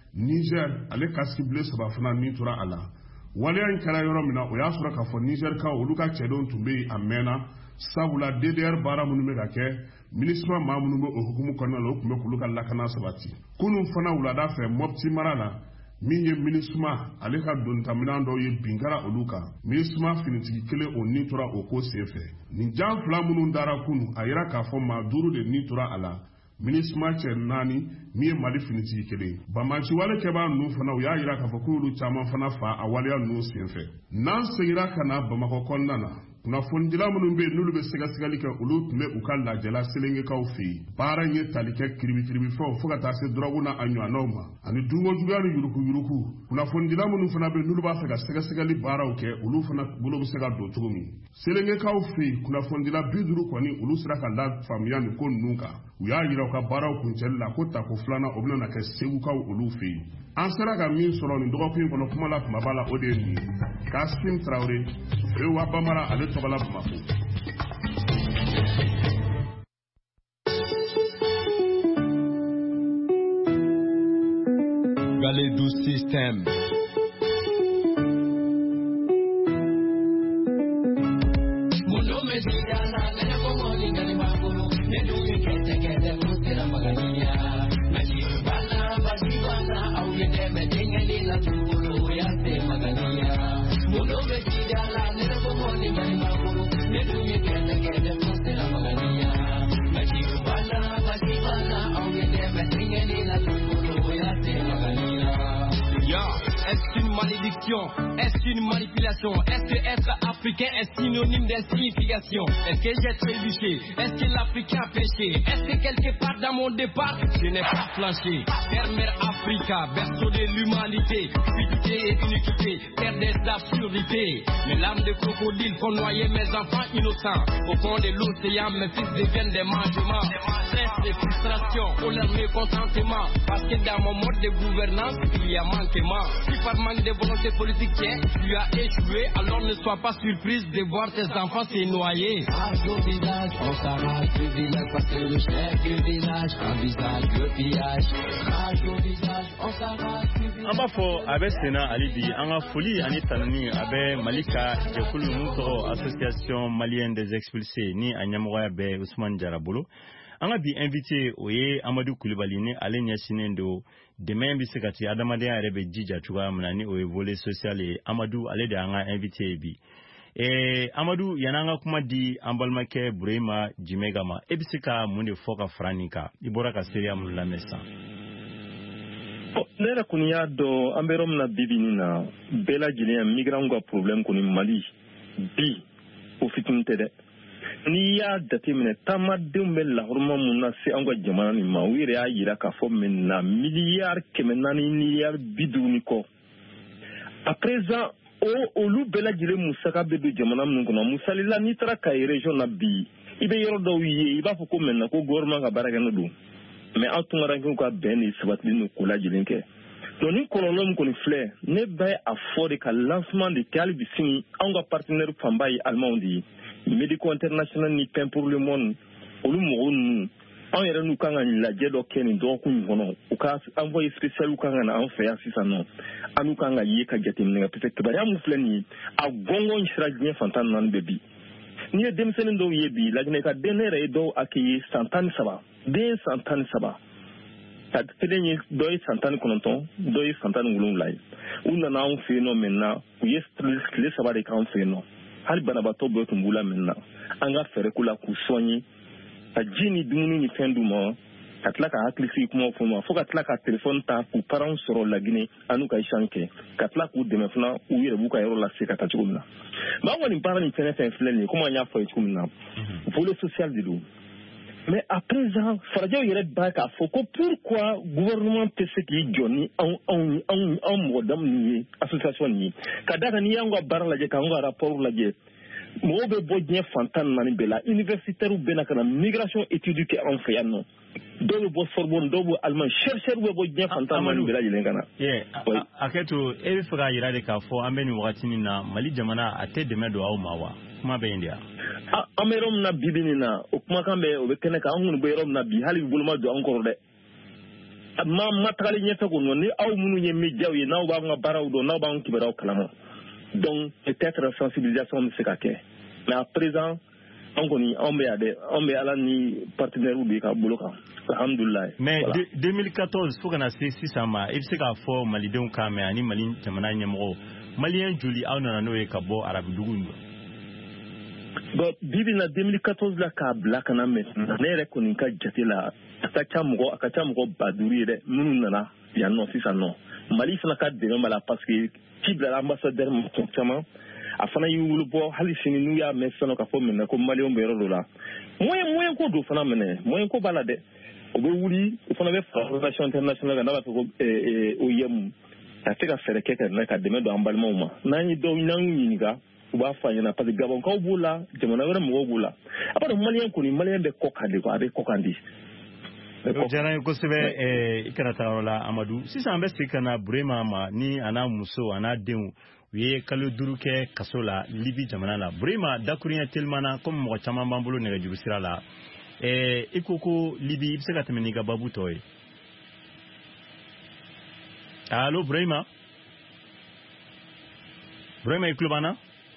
Niger ale ka cible saba fana ni tora ala waleya in kɛra yɔrɔ min na o y'a sɔrɔ k'a fɔ Niger ka olu ka cɛdenw tun bɛ a mɛnna sabula DDR baara minnu bɛ ka kɛ MINUSMA maa minnu bɛ o hukumu kɔnɔna la o tun bɛ k'olu ka lakana sabati kunun fana wulada fɛ Mopti mara la min ye MINUSMA ale ka donitaminan dɔw ye binkara olu kan MINUSMA finitigi kelen o ni tora o ko senfɛ nin jan fila minnu dara kunu a yira k'a fɔ maa 5 de ni tora a la MINUSMA cɛ 4 min ye Mali finitigi kelen Bamaci wale kɛbaa ninnu fana u y'a yira k'a fɔ k'olu caman fana fa a waleya ninnu senfɛ n'an segira ka na Bamakɔ kɔnɔna na kunnafonidila minnu bɛ yen n'olu bɛ sɛgɛsɛgɛli kɛ olu tun bɛ u ka lajɛla selengekaw fɛ yen baara in ye tali kɛ kiribikiribifɛnw fo ka taa se dɔrɔgu n'a ɲɔgɔnnaw ma ani dunko juguya ni yuruku-yuruku kunnafonidila minnu fana bɛ yen n'olu b'a fɛ ka sɛgɛsɛgɛli baaraw kɛ olu fana bolo bɛ se ka don cogo min selengekaw fɛ yen kunnafonidila 50 kɔni olu sera ka lafaamuya nin ko ninnu kan u y'a yira u ka baaraw kuncɛli la ko tako filanan o bɛna kɛ segukaw olu fɛ yen an sera ka min sɔrɔ nin dɔgɔkun in kɔnɔ kuma la kumaba la o de ye nin ye Kasim Traoré Rewa Bamara ale tɔgɔ la Bamako Galedou System Est-ce une malédiction? Est-ce une manipulation? Est-ce que être africain est synonyme d'insignification? Est-ce que j'ai trébuché? Est-ce que l'Africain a péché? Est-ce que quelque part dans mon départ, je n'ai pas flanché? Terre, mère Africa, berceau de l'humanité, cupidité et iniquité, terre des absurdités. Mes larmes de crocodile font noyer mes enfants innocents. Au fond de l'océan, mes fils deviennent des mangements. Stress et frustration, colère, mécontentement. Parce que dans mon mode de gouvernance, il y a manquement. Si par manque de volonté politique, tu as échoué, alors ne sois pas surprise de voir tes enfants se noyer. Rage au visage, on s'arrache du village parce que le chef du village envisage le pillage. Rage au visage, on s'arrache du village. An b'a fɔ a bɛ senna hali bi an ka foli ani tanani a bɛ Mali ka jɛkulu min tɔgɔ Association Malienne des Expulsés ni a ɲɛmɔgɔya bɛ Ousmane Diarra bolo. An ka bi invité o ye Amadou Coulibaly ni ale ɲɛsinnen don dɛmɛ bɛ se ka ci adamadenya yɛrɛ bɛ jija cogoya min na ni o ye volet social ye. Amadou ale de an ka invité ye bi. Amadou yan'an ka kuma di an balimakɛ Burema Jimega ma e bɛ se ka mun de fɔ ka fara nin kan i bɔra ka seereya mun lamɛn sisan. Ne yɛrɛ kɔni y'a dɔn an bɛ yɔrɔ min na bi bi nin na bɛɛ lajɛlen migrant ka problème kɔni Mali bi o fitinin tɛ dɛ. N'i y'a jateminɛ taamadenw bɛ lahɔrɔma mun na se an ka jamana nin ma u yɛrɛ y'a yira k'a fɔ maintenant miliyari 400 miliyari 50 kɔ à présent olu bɛɛ lajɛlen musaka bɛ don jamana minnu kɔnɔ musalila n'i taara Kayi région na bi i bɛ yɔrɔ dɔw ye i b'a fɔ ko maintenant ko gouvernement ka baara kɛ n'o don mais aw tunkarankew ka bɛn de sabatilen don ko lajɛlen kɛ donc ni kɔlɔlɔ min kɔni filɛ ne bɛ a fɔ de ka lancement de kɛ hali bi sini anw ka partenaire fanba ye Allemand de ye Médico International ni Pain pour le Monde olu mɔgɔw ninnu an yɛrɛ n'u kan ka lajɛ dɔ kɛ nin dɔgɔkun in kɔnɔ u ka envoyé spécial kan ka na an fɛ yan sisan nɔ an n'u kan ka ye ka jateminɛ kɛ parce que kibaruya min filɛ nin ye a gɔngɔn sira diɲɛ fan 14 bɛɛ bi n'i ye denmisɛnnin dɔw ye bi Laginɛ ka den ne yɛrɛ ye dɔw accueillir san 13 den san 13 ka kelen ye dɔ ye san 19 dɔ ye san 17 ye u nana anw fɛ yen nɔ maintenant u ye tile 3 de k'an fɛ yen nɔ hali banabaatɔ bɛɛ tun b'u la maintenant an ka fɛɛrɛ k'u la k'u soigner ka ji ni dumuni ni fɛn d'u ma ka tila ka hakili sigi kumaw fɔ ma fo ka tila ka téléphone ta k'u parents sɔrɔ Laginɛ an n'u ka échange kɛ ka tila k'u dɛmɛ fana u yɛrɛ b'u ka yɔrɔ lase ka taa cogo min na mais an kɔni baara nin fɛn fɛn filɛ nin ye komi an y'a fɔ ye cogo min na volet social de don mais à présent farajɛw yɛrɛ b'a k'a fɔ ko pourquoi gouvernement tɛ se k'i jɔ ni anw mɔgɔ dam nin ye association nin ye ka da kan n'i y'anw ka baara lajɛ k'anw ka rapport lajɛ mɔgɔw bɛ bɔ diɲɛ fan 14 bɛɛ la universitaires bɛ na ka na migration étude kɛ anw fɛ yan nɔ dɔw bɛ bɔ Sorbonne dɔw bɛ Allemagne chercheurs bɛ bɔ diɲɛ fan 14 bɛɛ lajɛlen ka na. Hakɛto e bɛ fɛ k'a yira de k'a fɔ an bɛ nin wagati nin na Mali jamana a tɛ dɛmɛ don aw ma wa kuma bɛ yen de wa. An bɛ yɔrɔ min na bi nin na o kumakan bɛ o bɛ kɛnɛ kan an kɔni bɛ yɔrɔ min na bi hali bi bolo ma don an kɔrɔ dɛ matali ɲɛfɛ ko ni aw minnu ye médiaw ye n'aw b'an ka baaraw dɔn n'aw b'an kibaruyaw kalama donc peut-être sensibilisation bɛ se ka kɛ mais à présent an kɔni an bɛ yan dɛ an bɛ ala ni partenaires de ka bolo kan alhamdulilayi. mais 2014 fo kana se sisan ma i bɛ se k'a fɔ malidenw kan mɛn ani mali jamana ɲɛmɔgɔw maliyɛn joli aw nana n'o ye ka bɔ arabudugu in dɔn. bon bibi na 2014 la k'a bila kana mɛn ne yɛrɛ kɔni ka jate la a ka ca mɔgɔ 5,000 ye dɛ minnu nana yan nɔ sisan nɔ mali fana ka dɛmɛ b'a la parce que ci bilala ambassadeur ma caman a fana y'i wolo bɔ hali sini n'u y'a mɛn sisan ka fɔ minɛ ko maliyɛnw bɛ yɔrɔ dɔ la moyen ko don fana minɛ moyen ko b'a la dɛ o bɛ wuli o fana bɛ fara relation internationale kan n'a b'a fɔ ko OIM ka se ka fɛɛrɛ kɛ ka dɛmɛ don an balimaw ma n'an y'u ɲininka u b'a fɔ ɲɛna parce que gabonkaw b'o la jamana wɛrɛ mɔgɔw b'o la a b'a dɔn maliyɛn kɔni maliyɛn bɛ kɔ kan de quoi a bɛ kɔ kan di. o diyara n ye kosɛbɛ i kana taa yɔrɔ la Amadu sisan an bɛ segin ka na Burema ma ni a n'a muso a n'a denw u ye kalo 5 kɛ kaso la Libi jamana la Burema dakuruɲɛ teliman na komi mɔgɔ caman b'an bolo nɛgɛjuru sira la i ko Libi i bɛ se ka tɛmɛ n'i ka babu tɔ ye. allo Burema i tulo b'an na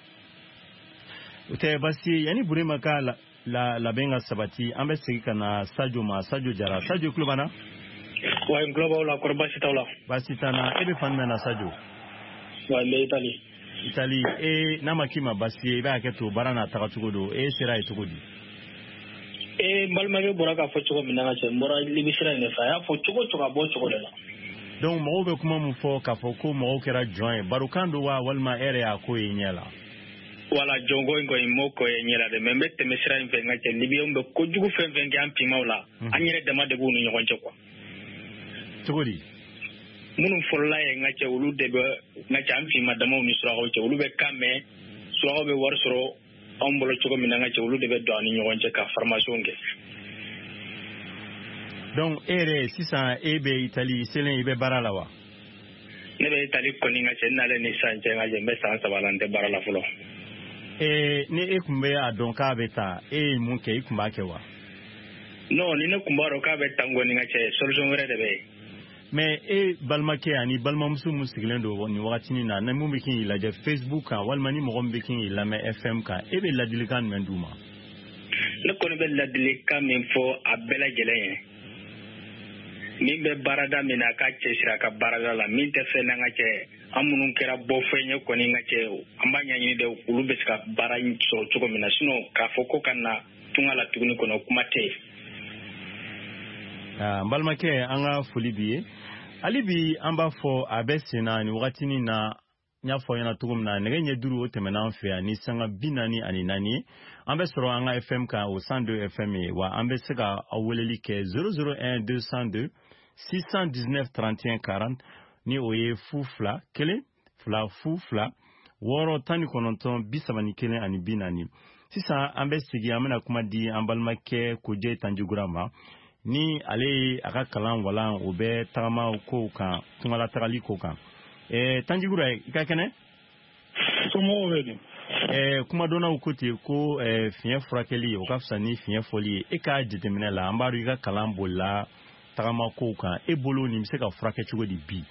o tɛ basi ye yanni Burema ka labɛn ka sabati an bɛ segin ka na Sadio ma Sadio Jara Sadio i tulo b'an na. wa n tulo b'aw la kɔrɔ basi t'aw la. basi t'an na e bɛ fan jumɛn na Sadio. wa n bɛ Itali n'a ma k'i ma basi ye i b'a hakɛ to baara n'a taga cogo don sera ye cogo di. n balimakɛ bɔra k'a fɔ cogo min na cɛ n bɔra Libi sira in de fɛ a y'a fɔ cogo a b'o cogo de la. donc mɔgɔw bɛ kuma min fɔ k'a fɔ ko mɔgɔw kɛra jɔn ye barokan don wa walima e yɛrɛ y'a ko ye ɲɛ la. wala jɔnko in kɔni m'o ko ye ɲɛ la dɛ mais n bɛ tɛmɛ sira in fɛ n ka cɛ Libiyɛnw bɛ kojugu fɛn fɛn kɛ an pimaw la an yɛrɛ dama de b'u ni ɲɔgɔn cɛ quoi. cogo di. minnu fɔlɔla ye n ka cɛ olu de bɛ n ka cɛ an pima damaw ni surakaw cɛ olu bɛ kan mɛn surakaw bɛ wari sɔrɔ anw bolo cogo min na n ka cɛ olu de bɛ don an ni ɲɔgɔn cɛ ka formation kɛ. donc e yɛrɛ sisan e bɛ Itali selen i bɛ baara la wa. ne bɛ Itali kɔni n ka cɛ n nalen ni sisan cɛ n ka cɛ n bɛ san 3 la n tɛ baara la fɔlɔ. ni e tun bɛ a dɔn k'a bɛ taa e ye mun kɛ i tun b'a kɛ wa. non ni ne tun b'a dɔn k'a bɛ taa n kɔni n ka cɛ solution wɛrɛ de bɛ yen. mais e balimakɛ ani balimamuso min sigilen don nin wagatinin na ni mun bɛ k'i lajɛ Facebook kan walima ni mɔgɔ min bɛ k'i lamɛn FM kan e bɛ ladilikan jumɛn d'u ma. ne kɔni bɛ ladilikan min fɔ a bɛɛ lajɛlen ye min bɛ baarada min na a ka cɛsiri a ka baarada la min tɛ fɛn na n ka cɛ an minnu kɛra bɔfɛn ye kɔni n ka cɛ an b'a ɲɛɲini dɛ olu bɛ se ka baara in sɔrɔ cogo min na sinon k'a fɔ ko ka na tunga la tuguni kɔnɔ kuma tɛ yen. n balimakɛ an ka foli b'i ye hali bi an b'a fɔ a bɛ sen na nin wagatinin na n y'a fɔ ɲɛna cogo min na nɛgɛ ɲɛ 5 o tɛmɛna an fɛ yan ni sanga 44 ye an bɛ sɔrɔ an ka FM kan o 102 FM ye wa an bɛ se ka aw weleli kɛ 001 202 619 31 40 ni o ye 02 1 2 02 6 19 31 ani 40 sisan an bɛ segin an bɛna kuma di an balimakɛ Koje Tanjigura ma ni ale ye a ka kalan walan o bɛ tagama kow kan tungala tagali ko kan Tanjigura i ka kɛnɛ. somɔgɔw bɛ di. kuma dɔnnaw ko ten ko fiɲɛ furakɛli o ka fisa ni fiɲɛ fɔli ye e ka jateminɛ la an b'a dɔn i ka kalan bolila tagama kow kan e bolo nin bɛ se ka furakɛ cogo di bi.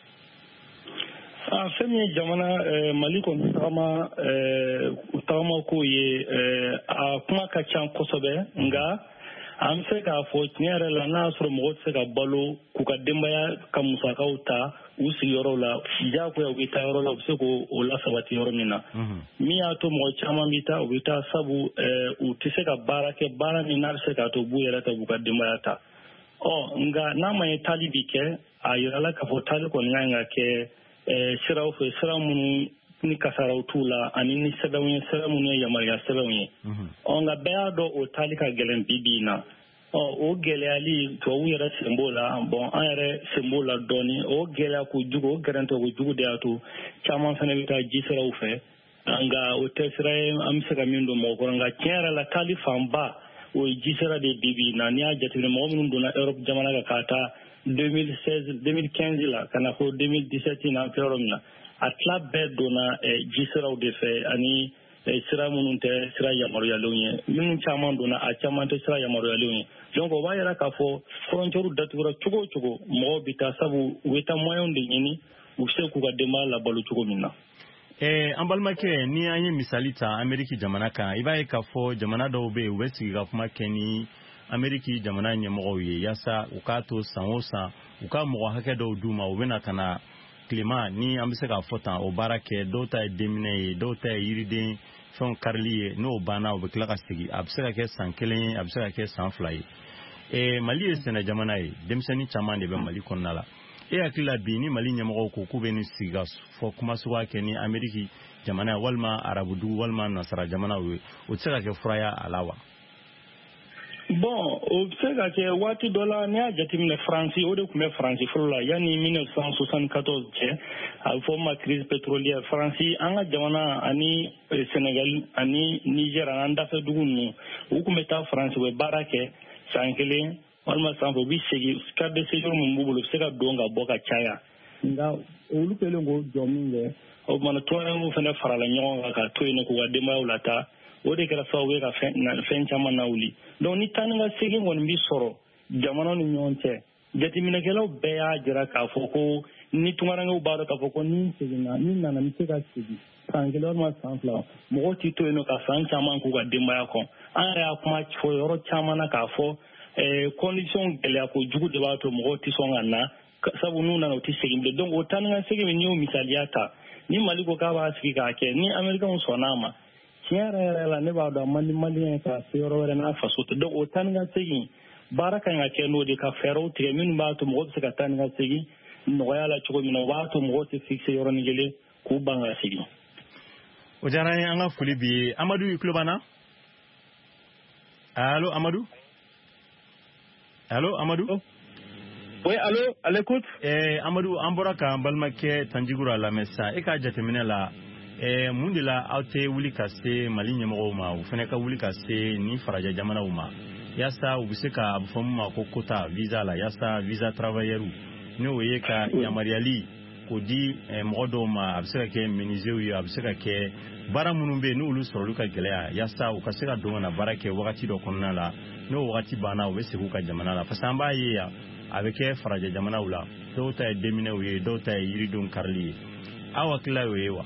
fɛn min ye jamana Mali kɔni tagama kow ye a kuma ka ca kosɛbɛ nka an bɛ se k'a fɔ tiɲɛ yɛrɛ la n'a y'a sɔrɔ mɔgɔw tɛ se ka balo k'u ka denbaya ka musakaw ta u sigiyɔrɔw la diyagoya u bɛ taa yɔrɔ la u bɛ se k'o lasabati yɔrɔ min na min y'a to mɔgɔ caman bɛ taa u bɛ taa sabu u tɛ se ka baara kɛ baara min n'a bɛ se k'a to u b'u yɛrɛ ta k'u ka denbaya ta nka n'a ma ye taali bi kɛ a yirala k'a fɔ taali kɔni kan ka kɛ siraw fɛ sira minnu ni kasaraw t'u la ani ni sɛbɛnw ye sɛbɛn minnu ye yamaruya sɛbɛnw ye nka bɛɛ y'a dɔn o taali ka gɛlɛn bi na o gɛlɛyali tubabu yɛrɛ sen b'o la an yɛrɛ sen b'o la dɔɔnin o gɛlɛya kojugu o gɛrɛntɛ kojugu de y'a to caman fana bɛ taa ji siraw fɛ nka o tɛ sira ye an bɛ se ka min don mɔgɔ kɔrɔ nka tiɲɛ yɛrɛ la taali fanba o ye ji sira de bi na n'i y'a jateminɛ mɔgɔ minnu donna Europe jamana kan ka taa 2015 la ka na fɔ 2017 na an filɛ yɔrɔ min na a tila bɛɛ donna ji siraw de fɛ ani sira minnu tɛ sira yamaruyalenw ye minnu caman donna a caman tɛ sira yamaruyalenw ye donc o b'a yira k'a fɔ frontière datugura cogo o cogo mɔgɔw bɛ taa sabu u bɛ taa moyens de ɲini u bɛ se k'u ka denbaya labalo cogo min na. An balimakɛ ni an ye misali ta Ameriki jamana kan i b'a ye k'a fɔ jamana dɔw bɛ yen u bɛ sigi ka kuma kɛ ni Ameriki jamana ɲɛmɔgɔw ye yaasa u k'a to san o san u ka mɔgɔ hakɛ dɔw d'u ma u bɛna ka na tilema ni an bɛ se k'a fɔ tan o baara kɛ dɔw ta ye deminɛ ye dɔw ta ye yiriden fɛnw karili ye n'o banna u bɛ tila ka segin a bɛ se ka kɛ san 1 ye a bɛ se ka kɛ san 2 ye Mali ye sɛnɛ jamana ye denmisɛnnin caman de bɛ Mali kɔnɔna la e hakili la bi ni Mali ɲɛmɔgɔw ko k'u bɛ nin sigi ka fɔ kuma suguya kɛ ni Ameriki jamana ye walima arabudugu walima nasara jamanaw ye o tɛ se ka kɛ furaya a la wa? Bon o bɛ se ka kɛ waati dɔ la n'i y'a jateminɛ Faransi o de tun bɛ Faransi fɔlɔ la yanni 1974 cɛ a bɛ fɔ o ma crise pétrolière Faransi an ka jamana ani Sénégal ani Niger an dafɛ dugu ninnu u tun bɛ taa Faransi u bɛ baara kɛ san 1 walima san 2 u bɛ segin carte de séjour min b'u bolo u bɛ se ka don ka bɔ ka caya nka olu kɛlen k'o jɔ min kɛ o tumana tɔnw fana farala ɲɔgɔn kan ka to yen k'u ka denbayaw lataa o de kɛra sababu ye ka fɛn caman lawuli donc ni taa ni ka segin kɔni bi sɔrɔ jamanaw ni ɲɔgɔn cɛ jateminɛkɛlaw bɛɛ y'a jira k'a fɔ ko ni tunkarankew b'a dɔn k'a fɔ ko ni seginna ni nana n bɛ se ka segin san 1 walima san 2 mɔgɔw tɛ to yen ka san caman k'u ka denbaya kɔ an yɛrɛ y'a kuma fɔ yɔrɔ caman na k'a fɔ condition gɛlɛya kojugu de b'a to mɔgɔw tɛ sɔn ka na sabu n'u nana u tɛ segin bilen donc o taa ni ka segin min n'i y'o misaliya ta ni Mali ko k'a b'a sigi k'a kɛ ni Américains sɔnn'a ma tiɲɛ yɛrɛ la ne b'a dɔn man di maliyɛn ye ka se yɔrɔ wɛrɛ n'a faso tɛ donc o taa ni ka segin baara kan ka kɛ n'o de ka fɛɛrɛw tigɛ minnu b'a to mɔgɔw bɛ se ka taa ni ka segin nɔgɔya la cogo min na o b'a to mɔgɔw tɛ fixe yɔrɔnin kelen k'u ban ka segin. O diyara n ye an ka foli b'i ye Amadu i tulo b'an na? Allo Amadu? Allo Amadu? Oui, allo, à l'écoute. Amadu an bɔra k'an balimakɛ Tanjigura lamɛn sisan e ka jateminɛ la mun de la aw tɛ wuli ka se Mali ɲɛmɔgɔw ma u fana ka wuli ka se ni farajɛ jamanaw ma yaasa u bɛ se ka fɔ min ma ko quota visa la yaasa visa travailleur n'o ye ka yamaruyali k'o di mɔgɔ dɔw ma a bɛ se ka kɛ menuisiers ye a bɛ se ka kɛ baara minnu bɛ yen n'olu sɔrɔlu ka gɛlɛya yaasa u ka se ka don ka na baara kɛ wagati dɔ kɔnɔna la n'o wagati banna u bɛ segin u ka jamana la parce que an b'a ye yan a bɛ kɛ farajɛ jamanaw la dɔw ta ye deminɛw ye dɔw ta ye yiridenw karili ye aw hakilila y'o ye wa?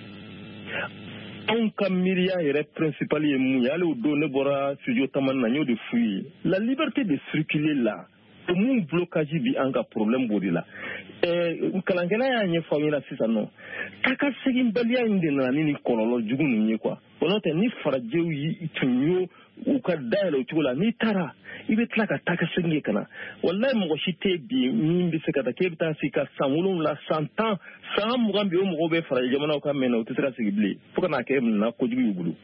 Anw ka miiriya yɛrɛ principal ye mun ye hali o don ne bɔra studio tamani na n y'o de f'u ye la liberté de circuler la o mun blocage bi an ka problème b'o de la kalankɛla y'a ɲɛfɔ aw ɲɛna sisan nɔ taa ka seginbaliya in de nana ni nin kɔlɔlɔ jugu ninnu ye quoi o n'o tɛ ni farajɛw tun y'o u ka dayɛlɛ o cogo la n'i taara i bɛ tila ka taa ka segin kɛ ka na walayi mɔgɔ si tɛ bi min bɛ se ka taa k'e bɛ taa sigi ka san 7 san 10 san 20 bi o mɔgɔw bɛ farajɛ jamanaw ka mɛn na u tɛ se ka sigi bilen fo ka n'a kɛ na kojugu y'u bolo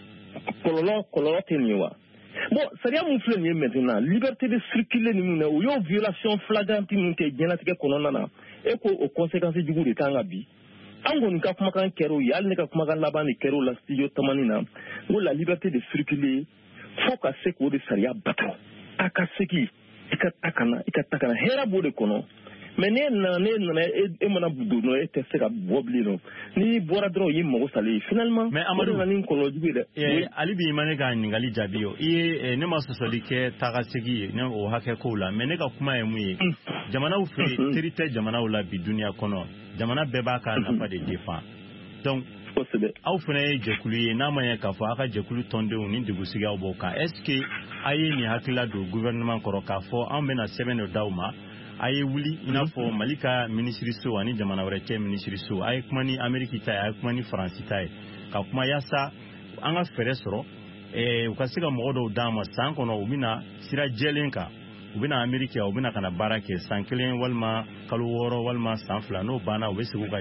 kɔlɔlɔ tɛ nin ye wa bon sariya mun filɛ nin ye maintenant liberté de circuler ninnu na u y'o violation flagrante minnu kɛ diɲɛlatigɛ kɔnɔna na e ko o conséquences jugu de kan ka bi an kɔni ka kumakan kɛr'o ye hali ne ka kumakan laban de kɛr'o la studio tamani na ko la liberté de circuler fo ka se k'o de sariya bato a ka segin i ka ta ka na hɛrɛ b'o de kɔnɔ mais ne nana e mana don dɔrɔn e tɛ se ka bɔ bilen n'i bɔra dɔrɔn o y'i mago salen ye finalement mais Amadu nana ni kɔlɔlɔ jugu ye dɛ hali bi i ma ne ka ɲininkali jaabi o i ye ne ma sɔsɔli kɛ taga segin ye ne o hakɛ kow la mais ne ka kuma ye mun ye jamanaw fɛ teri tɛ jamanaw la bi duniya kɔnɔ jamana bɛɛ b'a ka nafa de défend donc aw fana ye jɛkulu ye n'a ma ɲɛ k'a fɔ aw ka jɛkulu tɔndenw ni degusigiyaw b'o kan est ce que a ye nin hakilila don gouvernement kɔrɔ k'a fɔ an bɛna sɛbɛn dɔ d'aw ma a ye wuli i n'a fɔ Mali ka minisiriso ani jamana wɛrɛ cɛ minisiriso a ye kuma ni Ameriki ta ye a ye kuma ni Faransi ta ye ka kuma yaasa an ka fɛɛrɛ sɔrɔ u ka se ka mɔgɔ dɔw d'an ma san kɔnɔ u bɛna sira jɛlen kan u bɛna Ameriki u bɛna ka na baara kɛ san 1 walima kalo 6 walima san 2 n'o banna u bɛ segin u ka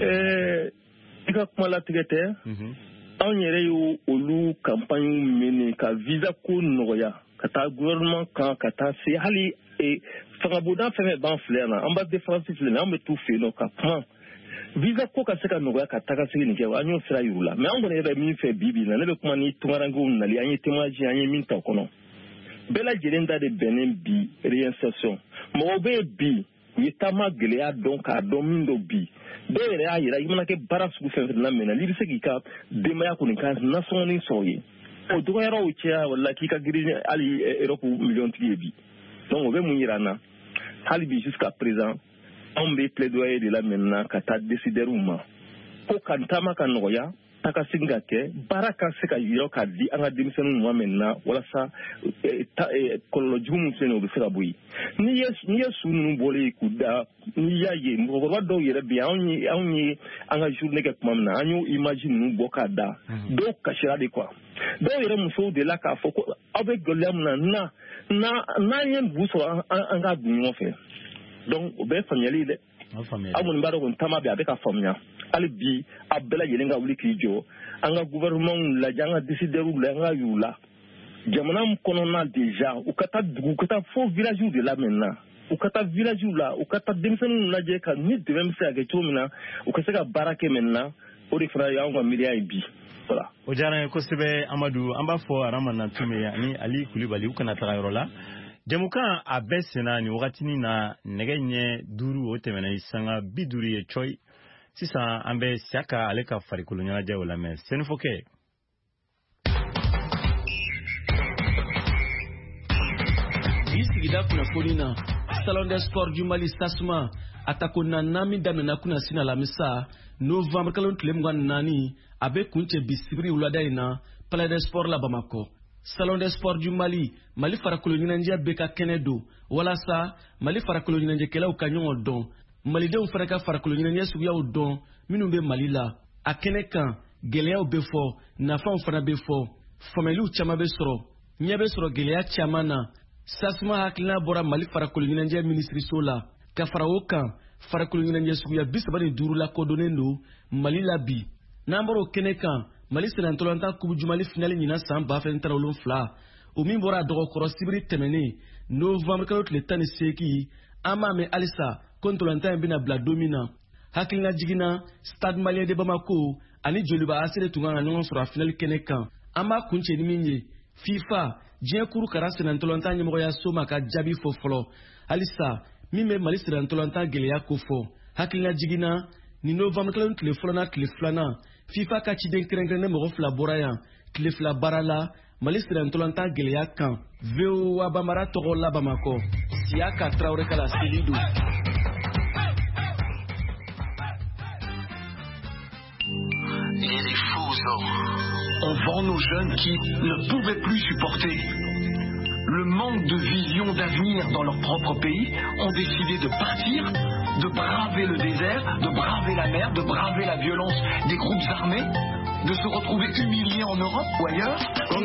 i ka kuma latigɛ tɛ anw yɛrɛ y'o olu campagne mené ka visa ko nɔgɔya ka taa gouvernement kan ka taa se hali fangabonda fɛn fɛn b'an filɛ yan na an b'a différence filɛ nin an bɛ t'u fɛ yen nɔ ka kuma visa ko ka se ka nɔgɔya ka taa ka segin nin kɛ an y'o sira yir'u la mais an kɔni yɛrɛ min fɛ bi na ne bɛ kuma ni tunkarankew nali an ye témoignage an ye min ta o kɔnɔ bɛɛ lajɛlen da de bɛnnen bi réinsertion mɔgɔw bɛ yen bi u ye taama gɛlɛya dɔn k'a dɔn min dɔ bi dɔw yɛrɛ y'a yira i mana kɛ baara sugu fɛn fɛn na mɛnna n'i bɛ se k'i ka denbaya kɔni ka nasɔngɔnin sɔrɔ ye o dɔgɔyara o cɛya wala k'i ka girin hali Europe miliyɔntigi ye bi donc o bɛ mun yira an na hali bi jusqu'à présent anw bɛ plaidoyer de la maintenant ka taa décideurs ma ko kan taama ka nɔgɔya ta ka segin ka kɛ baara ka se ka yɔrɔ ka di an ka denmisɛnninw ma maintenant walasa kɔlɔlɔ jugu min filɛ nin ye o bɛ se ka bɔ yen n'i ye su ninnu bɔlen k'u da n'i y'a ye mɔgɔkɔrɔba dɔw yɛrɛ bɛ yen anw ye an ka journée kɛ tuma min na an y'o image ninnu bɔ k'a da dɔw kasira de quoi dɔw yɛrɛ musow de la k'a fɔ ko aw bɛ gɛlɛya min na n'an ye bu sɔrɔ an k'a dun ɲɔgɔn fɛ donc o bɛɛ ye faamuyali ye dɛ aw minnu b'a dɔn ko taama bɛ a bɛ ka faamuya hali bi a bɛɛ lajɛlen ka wuli k'i jɔ an ka gouvernement lajɛ an ka décideurs lajɛ an ka y'u la jamana min kɔnɔna déjà u ka taa dugu u ka taa fo village de la maintenant u ka taa village la u ka taa denmisɛnninw lajɛ ka ni dɛmɛ bɛ se ka kɛ cogo min na u ka se ka baara kɛ maintenant o de fana ye anw ka miiriya ye bi voilà. O diyara n ye kosɛbɛ Amadu an b'a fɔ Arama Nantume ani Ali Kulibali u kana taga yɔrɔ la jamukan a bɛɛ senna nin wagatinin na nɛgɛ ɲɛ 5 o tɛmɛna sanga 50 ye coy sisan an bɛ Siaka ale ka farikolo ɲɛnajɛ o lamɛn Senufokɛ bi sigida kunnafoni na Salon des Sports du Mali Sasuma atako na nami damena kuna sina lamisa Novembre kalo tile 24 a bɛ kuncɛ bi sibiri wulada in na Palais des Sports la Bamako. Salon des Sports du Mali Mali farakolo ɲɛnajɛ bɛ ka kɛnɛ don walasa Mali farakolo ɲɛnajɛkɛlaw ka ɲɔgɔn dɔn Malidenw fana ka farakolo ɲɛnajɛ suguyaw dɔn minnu bɛ Mali la a kɛnɛ kan gɛlɛyaw bɛ fɔ nafaw fana bɛ fɔ faamuyaliw caman bɛ sɔrɔ ɲɛ bɛ sɔrɔ gɛlɛya caman na Sasuma hakilina bɔra Mali farakolo ɲɛnajɛ minisiriso la ka fara o kan farakolo ɲɛnajɛ suguya 35 la kodɔnnen don Mali la bi n'an bɔra o kɛnɛ kan Mali senatɔlanta kubu jumali finali ɲina san 2017 o min bɔra a dɔgɔkɔrɔ sibiri tɛmɛnen Novembre kalo tile 18 an b'a mɛn halisa ko ntɔlanta in bɛna bila don min na hakilina jiginna Stade Malien de Bamako ani Joliba Asere tun kan ka ɲɔgɔn sɔrɔ a finali kɛnɛ kan an b'a kuncɛ ni min ye FIFA diɲɛ kuru kara senatɔlanta ɲɛmɔgɔya so ma ka jaabi fɔ fɔlɔ halisa min bɛ Mali senatɔlanta gɛlɛya ko fɔ hakilina jiginna ni Novembre kalo tile fɔlɔ na tile filanan FIFA ka ciden kɛrɛnkɛrɛnnen mɔgɔ 2 bɔra yan tile 2 baara la Mali senatɔlanta gɛlɛya kan VOA Bambara tɔgɔ la Bamakɔ Siaka Traoré kala seli don. Il est fou, on vend nos jeunes qui ne pouvaient plus supporter le manque de vision d'avenir dans leur propre pays, ont décidé de partir, de braver le désert, de braver la mer, de braver la violence des groupes armés, de se retrouver humiliés en Europe ou ailleurs.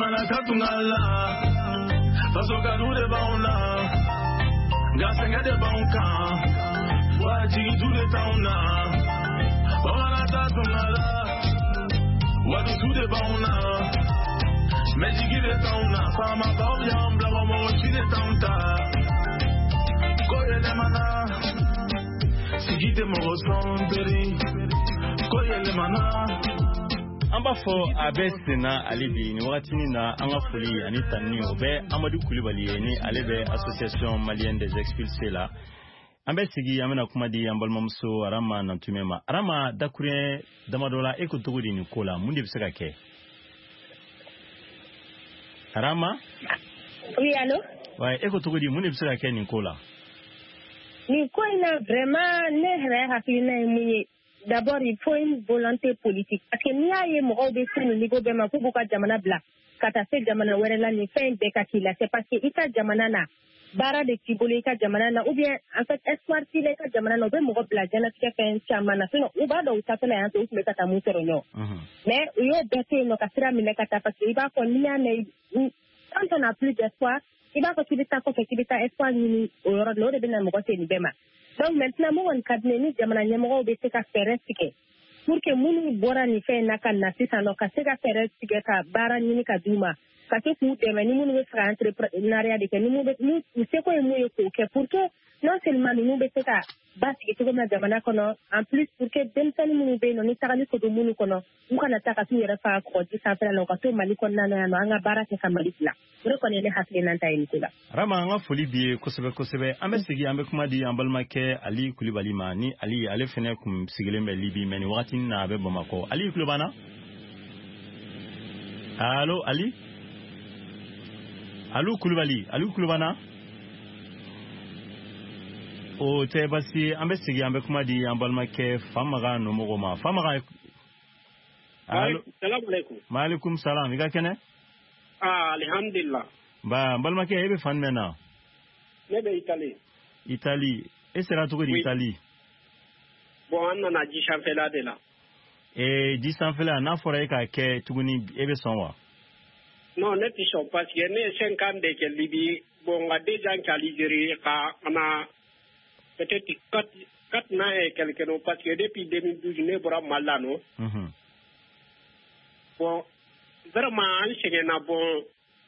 An b'a fɔ a bɛ senna ale bi nin wagatinin na an ka foli ani tanni o bɛ Amadu Kulibali ye ni ale bɛ Association Malienne des Expulsés la an bɛ sigi an bɛna kuma di an balimamuso Arama Nantume ma Arama dakurɲɛ damadɔ la e ko cogo di nin ko la mun de bɛ se ka kɛ Arama Oui, allô? Ouais, e ko cogo di mun de bɛ se ka kɛ nin ko la Nin ko in na vraiment ne yɛrɛ hakilina ye mun ye d'abord il faut une volonté politique parce que n'i y'a ye mɔgɔw bɛ se nin niveau bɛɛ ma k'u b'u ka jamana bila ka taa se jamana wɛrɛ la nin fɛn in bɛɛ ka k'i la c'est parce que i ka jamana na baara de t'i bolo i ka jamana na ou bien en fait espoir t'i la i ka jamana na u bɛ mɔgɔ bila diɲɛlatigɛ fɛn caman na sinon u b'a dɔn u taatɔla yan fɛ u tun bɛ ka taa mun sɔrɔ ɲɔ mais u y'o bɛɛ to yen nɔ ka sira minɛ ka taa parce que i b'a fɔ n'i y'a mɛn quand on n'a plus d'espoir i b'a fɔ k'i bɛ taa kɔfɛ k'i bɛ taa espoir ɲini o yɔrɔ de la o de bɛ na mɔgɔ se nin bɛɛ ma donc maintenant mun kɔni ka di ne ni jamana ɲɛmɔgɔw bɛ se ka fɛɛrɛ tigɛ pour que minnu bɔra nin fɛn na ka na sisan nɔ ka se ka fɛɛrɛ tigɛ ka baara ɲini ka d'u ma ka ke k'u dɛmɛ ni minnu bɛ fɛ ka entreprenariat de kɛ ni u seko ye mun ye k'o kɛ pour que non seulement ninnu bɛ se ka basigi cogo min na jamana kɔnɔ en plus pour que denmisɛnnin minnu bɛ yen nɔ ni tagali ko don minnu kɔnɔ u kana taa ka t'u yɛrɛ faga kɔgɔji sanfɛla la u ka to Mali kɔnɔna na yan nɔ an ka baara kɛ ka Mali bila o de kɔni ye ne hakilinata ye nin ko la. Rama an ka foli b'i ye kosɛbɛ kosɛbɛ an bɛ segin an bɛ kuma di an balimakɛ Ali Kulibali ma ni Ali ale fɛnɛ kun sigilen bɛ Libi mais ni wagati na a bɛ Bamakɔ. Ali kulo b'an na? Allo Ali? Allo Kulibali, Ali kulo b'an na? O tɛ basi an bɛ segin an bɛ kuma di an balimakɛ Famaga Nomɔgɔ ma. Famaga allo salamu alaikum. Maaleykum salam i ka kɛnɛ? Alhamdulillah. Ba balimakɛ e bɛ fan jumɛn na? Ne bɛ Italie. Italie e sera cogo di Italie? Bon an nana ji sanfɛla de la. Ji sanfɛla n'a fɔra e k'a kɛ tuguni e bɛ sɔn wa? Non ne tɛ sɔn parce que ne ye 5 ans de kɛ Libye bon nka 2 ans kɛ Algérie ka ana peut-être 4 ans et quelques non parce que depuis 2012 ne bɔra Mali la non. Bon vraiment an sɛgɛnna bon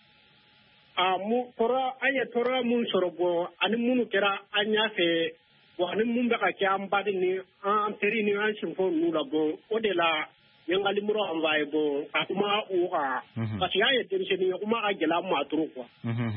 an ye tɔɔrɔ mun sɔrɔ bon ani minnu kɛra an y'a fɛ bon ani mun bɛ ka kɛ an baden ni an teri ni an sinfɔ ninnu la bon o de la n ye n ka numéro envoyé bon ka kuma o kan parce que an ye denmisɛnnin ye kuma ka gɛlɛ an ma trop quoi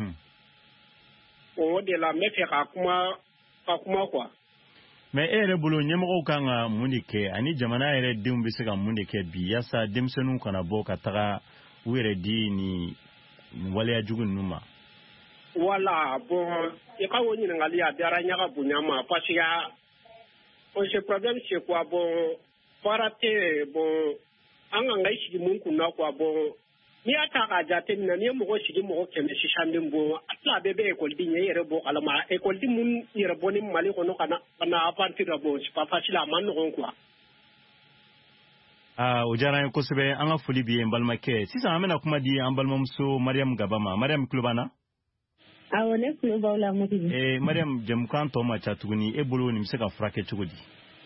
o de la n bɛ fɛ ka kuma quoi. Mais e yɛrɛ bolo ɲɛmɔgɔw kan ka mun de kɛ ani jamana yɛrɛ denw bɛ se ka mun de kɛ bi yaasa denmisɛnninw kana bɔ ka taga u yɛrɛ di ni waleya jugu ninnu ma? Voilà bon i ka o ɲininkali a diyara n ye ka bonya ma parce que ce problème c'est quoi bon baara tɛ bon an kan ka i sigi mun kunna quoi bon n'i y'a ta k'a jateminɛ n'i ye mɔgɔ sigi mɔgɔ 100 den bon a tila bɛɛ bɛ école ye i yɛrɛ bɔ kalama école mun yɛrɛ bɔ ni Mali kɔnɔ ka na aventure la bon c'est pas facile a man nɔgɔn quoi. O diyara n ye kosɛbɛ an ka foli b'i ye n balimakɛ sisan an bɛna kuma di an balimamuso Mariam Gaba ma. Mariam tulo b'an na? Awɔ ne tulo b'aw la Modibo. Mariam jɛmukan tɔ ma ca tuguni e bolo nin bɛ se ka furakɛ cogo di?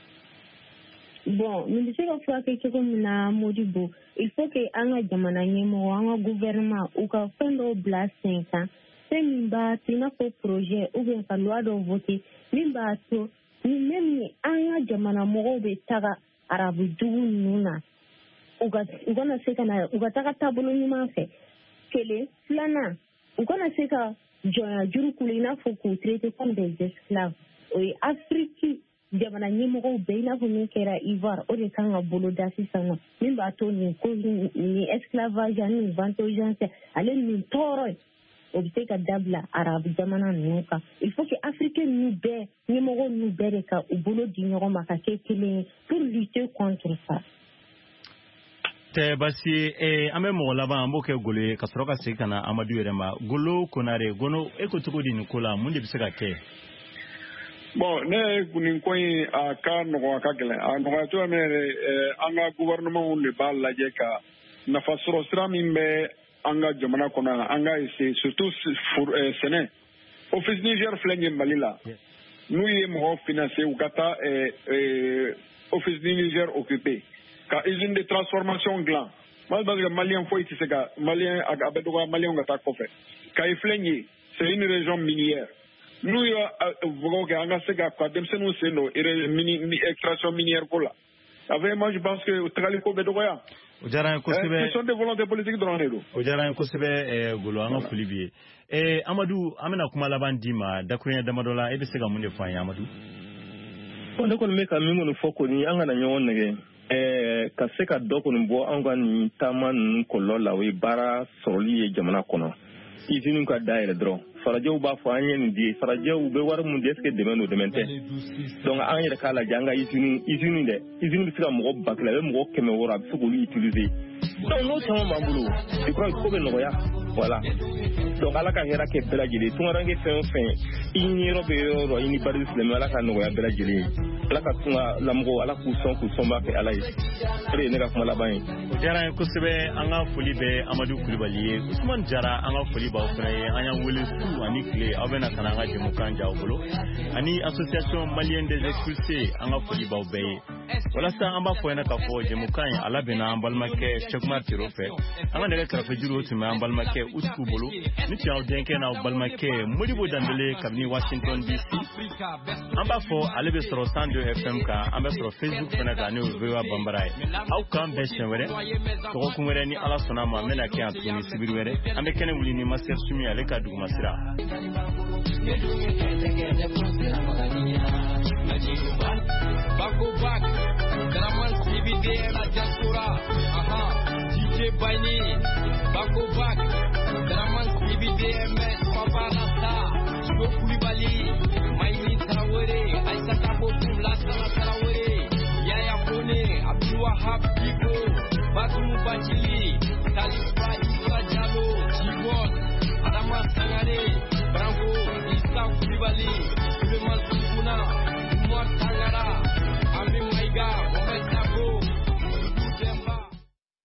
Bon nin bɛ se ka furakɛ cogo min na Modibo il faut que an ka jamana ɲɛmɔgɔ an ka gouvernement u ka fɛn dɔw bila sen kan fɛn min b'a to i n'a fɔ projet ou bien ka loi dɔw voter min b'a to ni même ni an ka jamana mɔgɔw bɛ taga arabu jugu ninnu na u kana se ka na u ka taga taabolo ɲuman fɛ kelen filanan u kana se ka jɔnya juru kulu i n'a fɔ k'u traiter comme des esclaves o ye Afrique jamana ɲɛmɔgɔw bɛɛ i n'a fɔ min kɛra Ivoire o de kan ka bolo da sisan nɔ min b'a to nin ko ni esclavage ni vengeance ale nin tɔɔrɔ o bɛ se ka dabila arabu jamana ninnu kan il faut que africain ninnu bɛɛ ɲɛmɔgɔ ninnu bɛɛ de ka u bolo di ɲɔgɔn ma ka kɛ kelen ye pour lutter contre ça. Tɛ basi an bɛ mɔgɔ laban an b'o kɛ Golo ye ka sɔrɔ ka segin ka na Amadu yɛrɛ ma. Golo Konare Gono e ko cogo di nin ko la mun de bɛ se ka kɛ? Bon ne nin ko in a ka nɔgɔ a ka gɛlɛn a nɔgɔya cogoya min yɛrɛ an ka gouvernement de b'a lajɛ ka nafa sɔrɔ sira min bɛ an ka jamana kɔnɔ an ka essayer surtout sɛnɛ office Niger filɛ nin ye Mali la n'u ye mɔgɔw financer u ka taa office Niger occupé ka usine de transformation dilan parce que malien foyi tɛ se ka malien a bɛ dɔgɔya malien ka taa kɔfɛ Kayi filɛ nin ye c'est une région minière n'u ye mɔgɔw kɛ an ka se ka denmisɛnninw sen don extraction minière ko la avec moi je pense que tagali ko bɛ dɔgɔya. O diyara n ye kosɛbɛ. Question de volonté politique dɔrɔn de don. O diyara n ye kosɛbɛ Golo an ka foli b'i ye. Amadu an bɛna kuma laban d'i ma dakuruɲɛ damadɔ la e bɛ se ka mun de fɔ an ye Amadu? Ne kɔni bɛ ka min kɔni fɔ kɔni an kana ɲɔgɔn nɛgɛ ka se ka dɔ kɔni bɔ an ka nin taama ninnu kɔlɔlɔ la o ye baara sɔrɔli ye jamana kɔnɔ usines ka dayɛlɛ dɔrɔn farajɛw b'a fɔ an ye nin di farajɛw bɛ wari mun di est-ce que dɛmɛ don dɛmɛ tɛ donc an yɛrɛ k'a lajɛ an ka usine dɛ usine bɛ se ka mɔgɔ 100 a bɛ mɔgɔ 600 a bɛ se k'olu utiliser donc n'o caman b'an bolo je crois ko bɛ nɔgɔya voilà donc ala ka hɛrɛ kɛ bɛɛ lajɛlen tungaranke fɛn o fɛn i ɲɛyɔrɔ bɛ yɔrɔ yɔrɔ i ni bari silamɛ ala ka nɔgɔya bɛɛ lajɛlen ye ala ka tunga lamɔgɔw ala k'u sɔn b'a fɛ ala ye o de ye ne ka kuma laban ye. O diyara n ye kosɛbɛ an ka foli bɛ Amadu Kulibali ye Usman Jara an ka foli b'aw fana ye an y'an wele su ani tile aw bɛna ka na an ka jɛmukan ja aw bolo ani association malienne des expulsés an ka foli b'aw bɛɛ ye wala sa amba fo ena ka fo je mukan ala bena ambal make chekma tiro fe anga daga krafe juro tu me ambal make usku bolu ni ti aw denke na ambal make modibo dambele kabni Washington DC amba fo alebe soro 102 FM ka amba soro Facebook fena ka ni vewa bambaray aw kan beshen were to ko kumere ni ala sona ma mena ke antuni sibiru were ambe kene wuli ni master sumi ale ka duguma sira Bago back, Draman CBD la diaspora, DJ Baini, Bago back, Draman CBD MS Papa Lasta, Joe Koulibaly, Maïni Traoré, Aïssa Kaboum, Lassana Traoré, Yaya Kone, Abdou Wahab Pico, Batou Bachili, Khalifa Issa Diallo, Jibon, Adama Sangare, Branco, Issa Koulibaly.